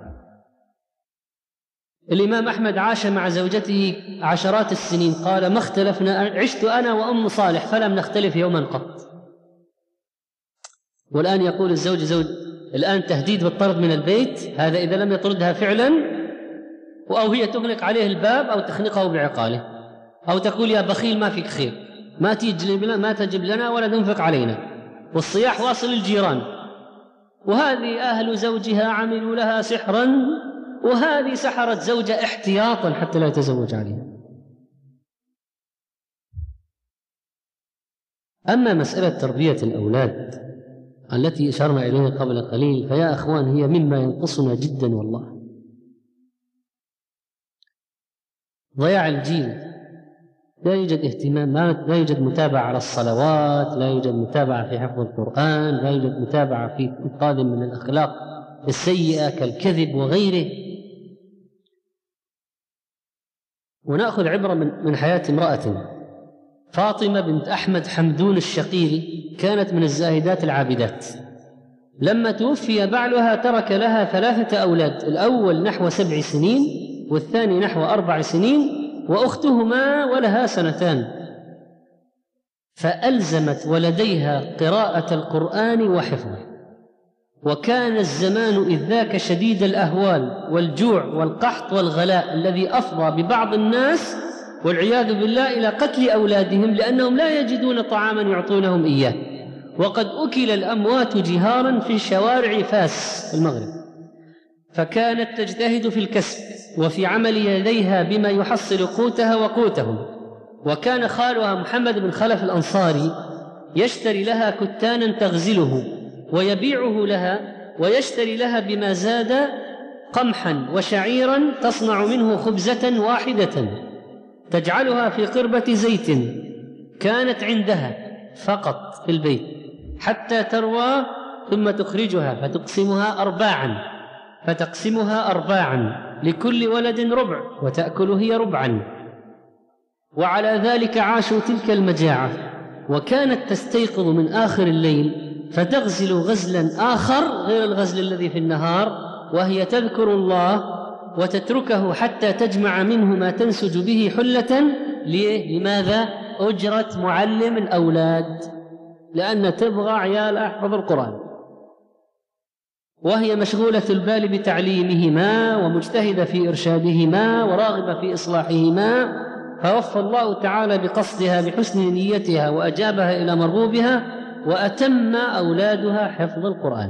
الإمام أحمد عاش مع زوجته عشرات السنين، قال: ما اختلفنا، عشت أنا وأم صالح فلم نختلف يوما قط. والآن يقول الزوج زوج الآن تهديد بالطرد من البيت، هذا إذا لم يطردها فعلا، أو هي تغلق عليه الباب أو تخنقه بعقاله، أو تقول: يا بخيل ما فيك خير، ما تجيب لنا ما تجيب لنا ولا تنفق علينا، والصياح واصل للجيران. وهذه أهل زوجها عملوا لها سحرا، وهذه سحرت زوجها احتياطا حتى لا يتزوج عليها. أما مسألة تربية الأولاد التي أشرنا إليها قبل قليل فيا أخوان هي مما ينقصنا جدا والله. ضياع الجيل، لا يوجد اهتمام، لا يوجد متابعة على الصلوات، لا يوجد متابعة في حفظ القرآن، لا يوجد متابعة في إنقاذ من الأخلاق السيئة كالكذب وغيره. ونأخذ عبرة من حياة امرأة فاطمة بنت أحمد حمدون الشقيري، كانت من الزاهدات العابدات. لما توفي بعلها ترك لها ثلاثة أولاد، الأول نحو سبع سنين والثاني نحو أربع سنين وأختهما ولها سنتان، فألزمت ولديها قراءة القرآن وحفظه. وكان الزمان إذ ذاك شديد الأهوال والجوع والقحط والغلاء الذي أفضى ببعض الناس والعياذ بالله إلى قتل أولادهم لأنهم لا يجدون طعاما يعطونهم إياه، وقد أكل الأموات جهارا في شوارع فاس المغرب. فكانت تجتهد في الكسب وفي عمل يديها بما يحصل قوتها وقوتهم. وكان خالها محمد بن خلف الأنصاري يشتري لها كتانا تغزله ويبيعه لها، ويشتري لها بما زاد قمحا وشعيرا تصنع منه خبزة واحدة تجعلها في قربة زيت كانت عندها فقط في البيت حتى تروى، ثم تخرجها فتقسمها أرباعا فتقسمها أرباعا لكل ولد ربع وتأكل هي ربعا. وعلى ذلك عاشوا تلك المجاعة. وكانت تستيقظ من آخر الليل فتغزل غزلا آخر غير الغزل الذي في النهار، وهي تذكر الله وتتركه حتى تجمع منه ما تنسج به حلة. لماذا؟ أجرة معلم الأولاد، لأن تبغى عيال أحفظ القرآن، وهي مشغولة البال بتعليمهما ومجتهدة في إرشادهما وراغبة في إصلاحهما، فوفى الله تعالى بقصدها بحسن نيتها وأجابها إلى مرغوبها، وأتم أولادها حفظ القرآن.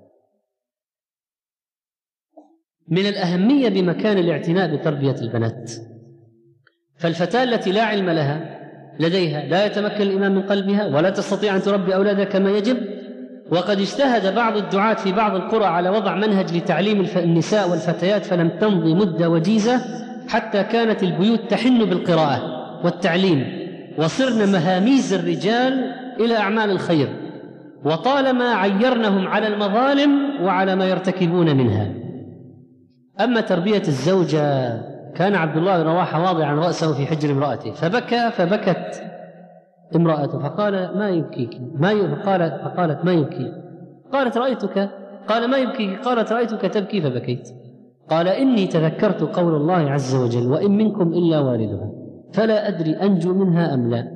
من الأهمية بمكان الاعتناء بتربية البنات، فالفتاة التي لا علم لها لديها لا يتمكن الإيمان من قلبها ولا تستطيع أن تربي أولادها كما يجب. وقد اجتهد بعض الدعاة في بعض القرى على وضع منهج لتعليم النساء والفتيات، فلم تمضي مدة وجيزة حتى كانت البيوت تحن بالقراءة والتعليم، وصرن مهاميز الرجال إلى أعمال الخير، وطالما عيرنهم على المظالم وعلى ما يرتكبون منها. أما تربية الزوجة، كان عبد الله بن رواحة واضعا رأسه في حجر امرأته فبكى فبكت امرأته فقال ما يبكيك؟ ما ي... فقالت... فقالت ما يبكي؟ قالت رأيتك. قال ما يبكيك؟ قالت رأيتك تبكي فبكيت. قال إني تذكرت قول الله عز وجل وإن منكم إلا واردها فلا أدري أنجو منها أم لا.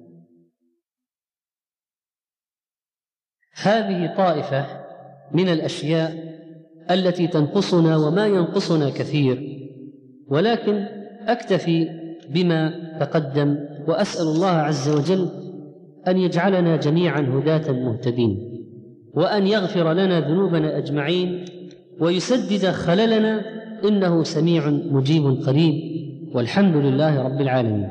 هذه طائفة من الأشياء التي تنقصنا، وما ينقصنا كثير، ولكن أكتفي بما تقدم، وأسأل الله عز وجل أن يجعلنا جميعا هداة مهتدين، وأن يغفر لنا ذنوبنا أجمعين، ويسدد خللنا، إنه سميع مجيب قريب، والحمد لله رب العالمين.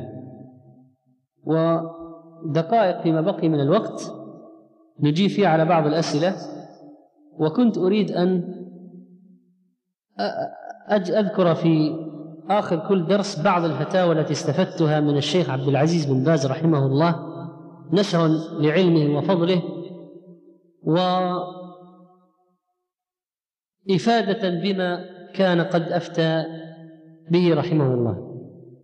ودقائق فيما بقي من الوقت نجيب فيها على بعض الأسئلة. وكنت أريد أن أذكر في آخر كل درس بعض الفتاوى التي استفدتها من الشيخ عبد العزيز بن باز رحمه الله، نشرا لعلمه وفضله، وإفادة بما كان قد أفتى به رحمه الله.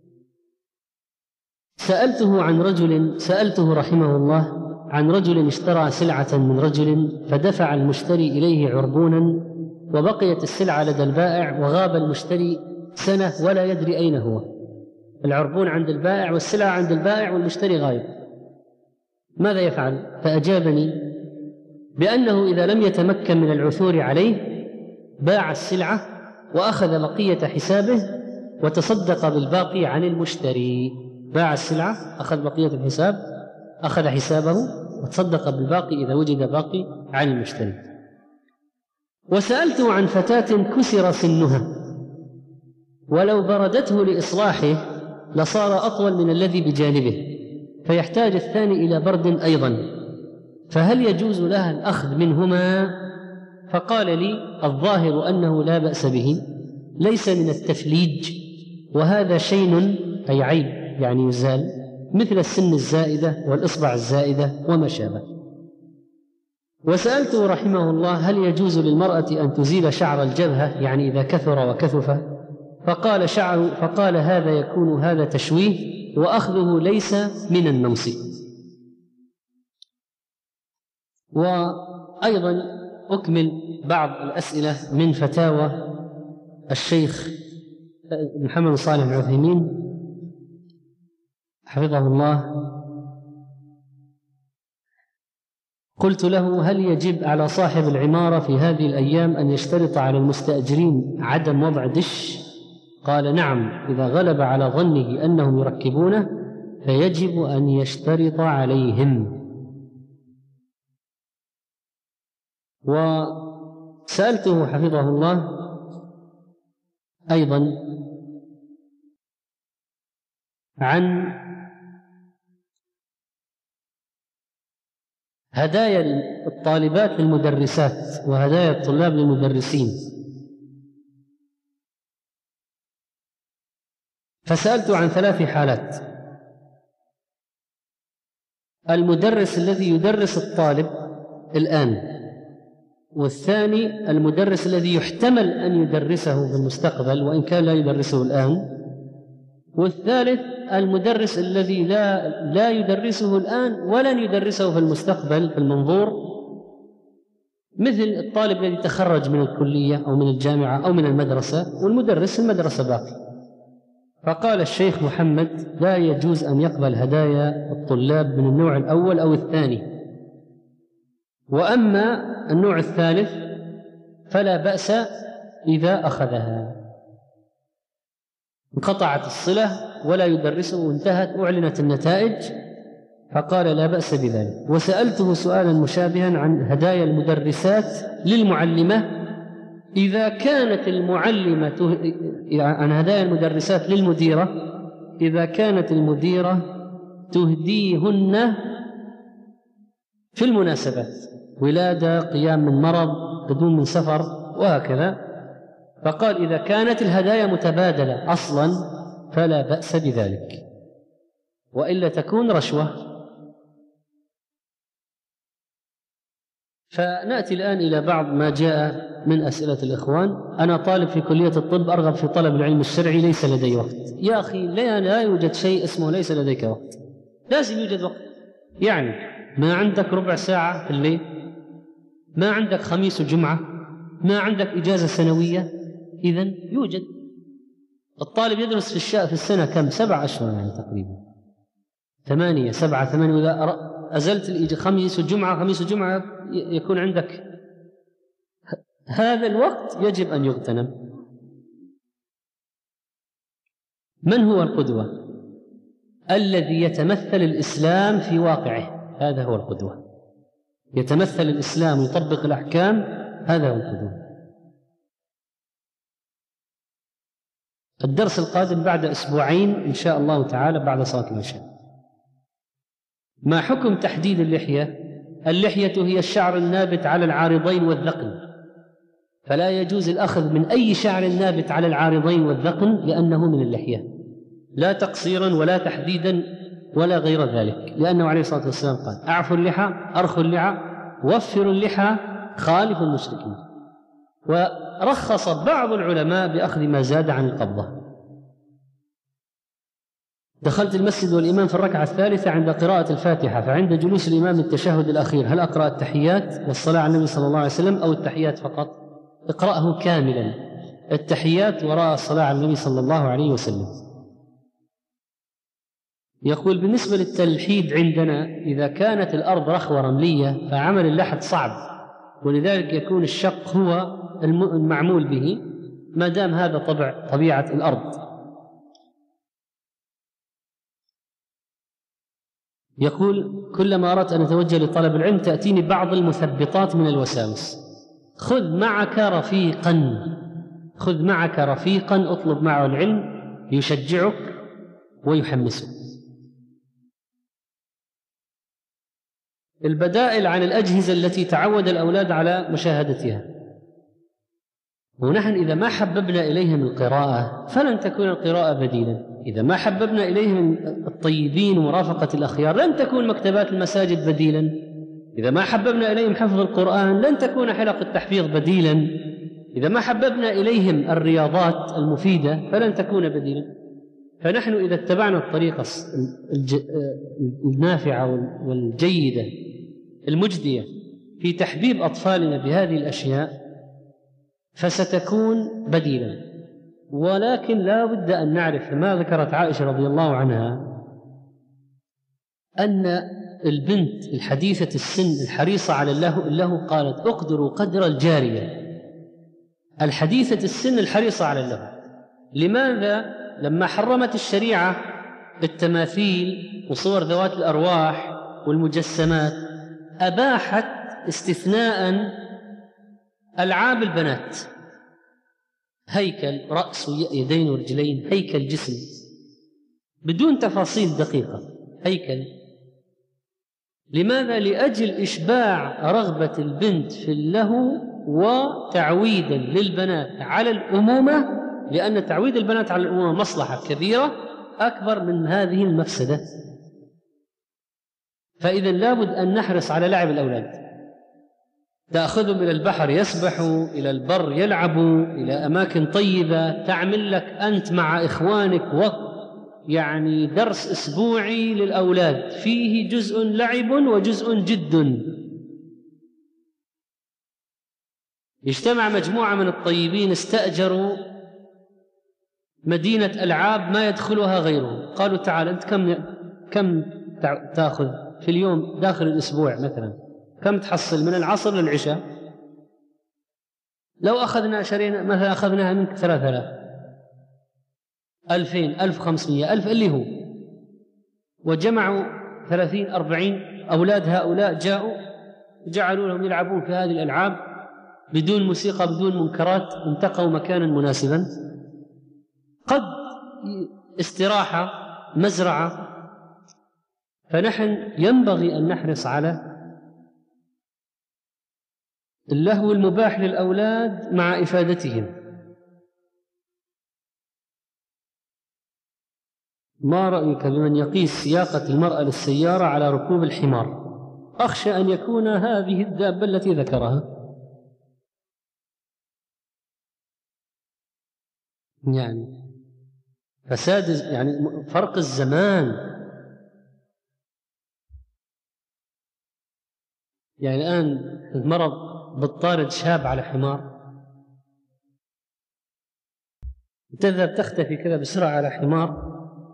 سألته عن رجل سألته رحمه الله عن رجل اشترى سلعة من رجل فدفع المشتري إليه عربونا، وبقيت السلعة لدى البائع، وغاب المشتري سنة ولا يدري أين هو. العربون عند البائع والسلعة عند البائع والمشتري غايب، ماذا يفعل؟ فأجابني بأنه إذا لم يتمكن من العثور عليه باع السلعة وأخذ بقية حسابه وتصدق بالباقي عن المشتري. باع السلعة، أخذ بقية الحساب، أخذ حسابه وتصدق بالباقي إذا وجد باقي عن المشتري. وسألته عن فتاة كسر سنها ولو بردته لإصلاحه لصار أطول من الذي بجانبه، فيحتاج الثاني إلى برد أيضا، فهل يجوز لها الأخذ منهما؟ فقال لي: الظاهر أنه لا بأس به، ليس من التفليج، وهذا شين أي عيب يعني يزال، مثل السن الزائدة والإصبع الزائدة وما شابه. وسألته رحمه الله: هل يجوز للمرأة أن تزيل شعر الجبهة يعني إذا كثر وكثف؟ فقال شعر فقال هذا يكون هذا تشويه، وأخذه ليس من النمص. وأيضا أكمل بعض الأسئلة من فتاوى الشيخ محمد صالح العثيمين حفظه الله. قلت له: هل يجب على صاحب العمارة في هذه الأيام أن يشترط على المستأجرين عدم وضع دش؟ قال: نعم، إذا غلب على ظنه أنهم يركبونه فيجب أن يشترط عليهم. وسألته حفظه الله أيضا عن هدايا الطالبات للمدرسات وهدايا الطلاب للمدرسين، فسألت عن ثلاث حالات: المدرس الذي يدرس الطالب الآن، والثاني المدرس الذي يحتمل أن يدرسه في المستقبل وإن كان لا يدرسه الآن، والثالث المدرس الذي لا, لا يدرسه الآن ولن يدرسه في المستقبل في المنظور، مثل الطالب الذي تخرج من الكلية أو من الجامعة أو من المدرسة والمدرس المدرسة باقي. فقال الشيخ محمد: لا يجوز أن يقبل هدايا الطلاب من النوع الأول أو الثاني، وأما النوع الثالث فلا بأس إذا أخذها، انقطعت الصلة ولا يدرسه وانتهت وأعلنت النتائج، فقال لا بأس بذلك. وسألته سؤالا مشابها عن هدايا المدرسات للمعلمة، إذا كانت المعلمة عن هدايا المدرسات للمديرة، إذا كانت المديرة تهديهن في المناسبات، ولادة، قيام من مرض، قدوم من سفر وهكذا. فقال: إذا كانت الهدايا متبادلة أصلا فلا بأس بذلك، وإلا تكون رشوة. فنأتي الآن إلى بعض ما جاء من أسئلة الإخوان. أنا طالب في كلية الطب، أرغب في طلب العلم الشرعي، ليس لدي وقت. يا أخي، لا, لا يوجد شيء اسمه ليس لديك وقت، لازم يوجد وقت. يعني ما عندك ربع ساعة في الليل، ما عندك خميس وجمعة، ما عندك إجازة سنوية، إذن يوجد. الطالب يدرس في الشاء في السنة كم؟ سبع أشهر يعني تقريبا، ثمانية سبعة ثمانية. وإذا أزلت خميس وجمعة خميس وجمعة يكون عندك هذا الوقت، يجب أن يغتنم. من هو القدوة؟ الذي يتمثل الإسلام في واقعه، هذا هو القدوة. يتمثل الإسلام ويطبق الأحكام، هذا هو القدوة. الدرس القادم بعد أسبوعين إن شاء الله تعالى بعد صلاة العشاء. ما حكم تحديد اللحية؟ اللحية هي الشعر النابت على العارضين والذقن، فلا يجوز الأخذ من أي شعر نابت على العارضين والذقن لأنه من اللحية، لا تقصيرا ولا تحديدا ولا غير ذلك، لأنه عليه الصلاة والسلام قال: أعفوا اللحى، أرخوا اللحى، وفروا اللحى، خالفوا المشركين. ورخص بعض العلماء بأخذ ما زاد عن القبضة. دخلت المسجد والإمام في الركعة الثالثة عند قراءة الفاتحة، فعند جلوس الإمام التشهد الأخير هل أقرأ التحيات والصلاة على النبي صلى الله عليه وسلم أو التحيات فقط؟ اقرأه كاملا، التحيات وراء الصلاة على النبي صلى الله عليه وسلم. يقول: بالنسبة للتلحيد عندنا إذا كانت الأرض رخوة رملية فعمل اللحد صعب، ولذلك يكون الشق هو المعمول به ما دام هذا طبع طبيعة الأرض. يقول: كلما أردت أن أتوجه لطلب العلم تأتيني بعض المثبطات من الوساوس. خذ معك رفيقا، خذ معك رفيقا اطلب معه العلم يشجعك ويحمسك. البدائل عن الأجهزة التي تعود الأولاد على مشاهدتها. ونحن إذا ما حببنا إليهم القراءة فلن تكون القراءة بديلا، إذا ما حببنا إليهم الطيبين ومرافقة الأخيار لن تكون مكتبات المساجد بديلا، إذا ما حببنا إليهم حفظ القرآن لن تكون حلق التحفيظ بديلا، إذا ما حببنا إليهم الرياضات المفيدة فلن تكون بديلا. فنحن إذا اتبعنا الطريقة النافعة والجيدة المجدية في تحبيب أطفالنا بهذه الأشياء فستكون بديلا. ولكن لا بد أن نعرف ما ذكرت عائشة رضي الله عنها أن البنت الحديثة السن الحريصة على اللهو, اللهو قالت اقدروا قدر الجارية الحديثة السن الحريصة على اللهو. لماذا؟ لما حرمت الشريعة التماثيل وصور ذوات الأرواح والمجسمات أباحت استثناء ألعاب البنات، هيكل رأس ويدين ورجلين، هيكل جسم بدون تفاصيل دقيقة، هيكل. لماذا؟ لأجل إشباع رغبة البنت في اللهو وتعويدا للبنات على الأمومة، لأن تعويد البنات على الأمومة مصلحة كبيرة أكبر من هذه المفسدة. فإذا لابد أن نحرص على لعب الأولاد، تأخذهم إلى البحر يسبحوا، إلى البر يلعبوا، إلى أماكن طيبة، تعمل لك أنت مع إخوانك وقت يعني درس أسبوعي للأولاد فيه جزء لعب وجزء جد. اجتمع مجموعة من الطيبين استأجروا مدينة ألعاب ما يدخلها غيرهم، قالوا تعال أنت كم كم تأخذ في اليوم داخل الأسبوع مثلا، كم تحصل من العصر للعشاء؟ لو أخذنا شرينا مثلا أخذناها منك ثلاثة آلاف، ألفين، ألف خمسمية، ألف اللي هو، وجمعوا ثلاثين أربعين أولاد هؤلاء جاءوا جعلوا لهم يلعبون في هذه الألعاب بدون موسيقى بدون منكرات، انتقوا مكانا مناسبا، قد استراحة مزرعة. فنحن ينبغي أن نحرص على اللهو المباح للأولاد مع إفادتهم. ما رأيك بمن يقيس سياقة المرأة للسيارة على ركوب الحمار؟ أخشى أن يكون هذه الدابة التي ذكرها، يعني فساد، يعني فرق الزمان. يعني الآن المرض بالطارد شاب على حمار، تذهب تختفي كذا بسرعة على حمار،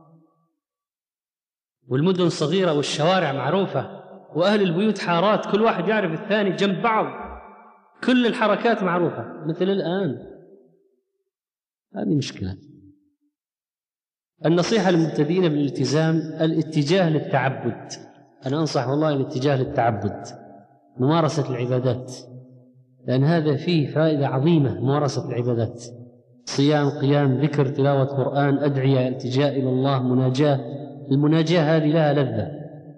والمدن صغيرة والشوارع معروفة وأهل البيوت حارات، كل واحد يعرف الثاني جنب بعض، كل الحركات معروفة مثل الآن. هذه مشكلة. النصيحة للمبتدئين بالالتزام الاتجاه للتعبد. أنا أنصح والله الاتجاه للتعبد، ممارسة العبادات، لأن هذا فيه فائدة عظيمة. ممارسة العبادات، صيام، قيام، ذكر، تلاوة قرآن، أدعية، التجاء إلى الله، مناجاة. المناجاة هذه لها لذة.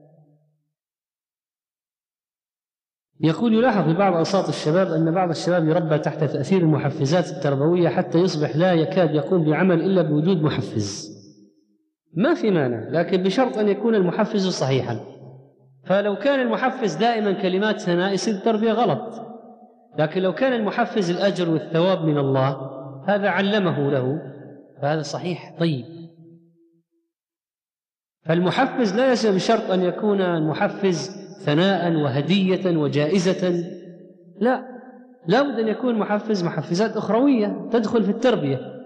يقول يلاحظ في بعض أوساط الشباب أن بعض الشباب يربى تحت تأثير المحفزات التربوية حتى يصبح لا يكاد يقوم بعمل إلا بوجود محفز. ما في مانع، لكن بشرط أن يكون المحفز صحيحا. فلو كان المحفز دائما كلمات ثناء يصير التربية غلط، لكن لو كان المحفز الأجر والثواب من الله هذا علمه له فهذا صحيح طيب. فالمحفز لا يلزم بشرط أن يكون المحفز ثناء وهدية وجائزة، لا، لا بد أن يكون محفز محفزات أخروية تدخل في التربية.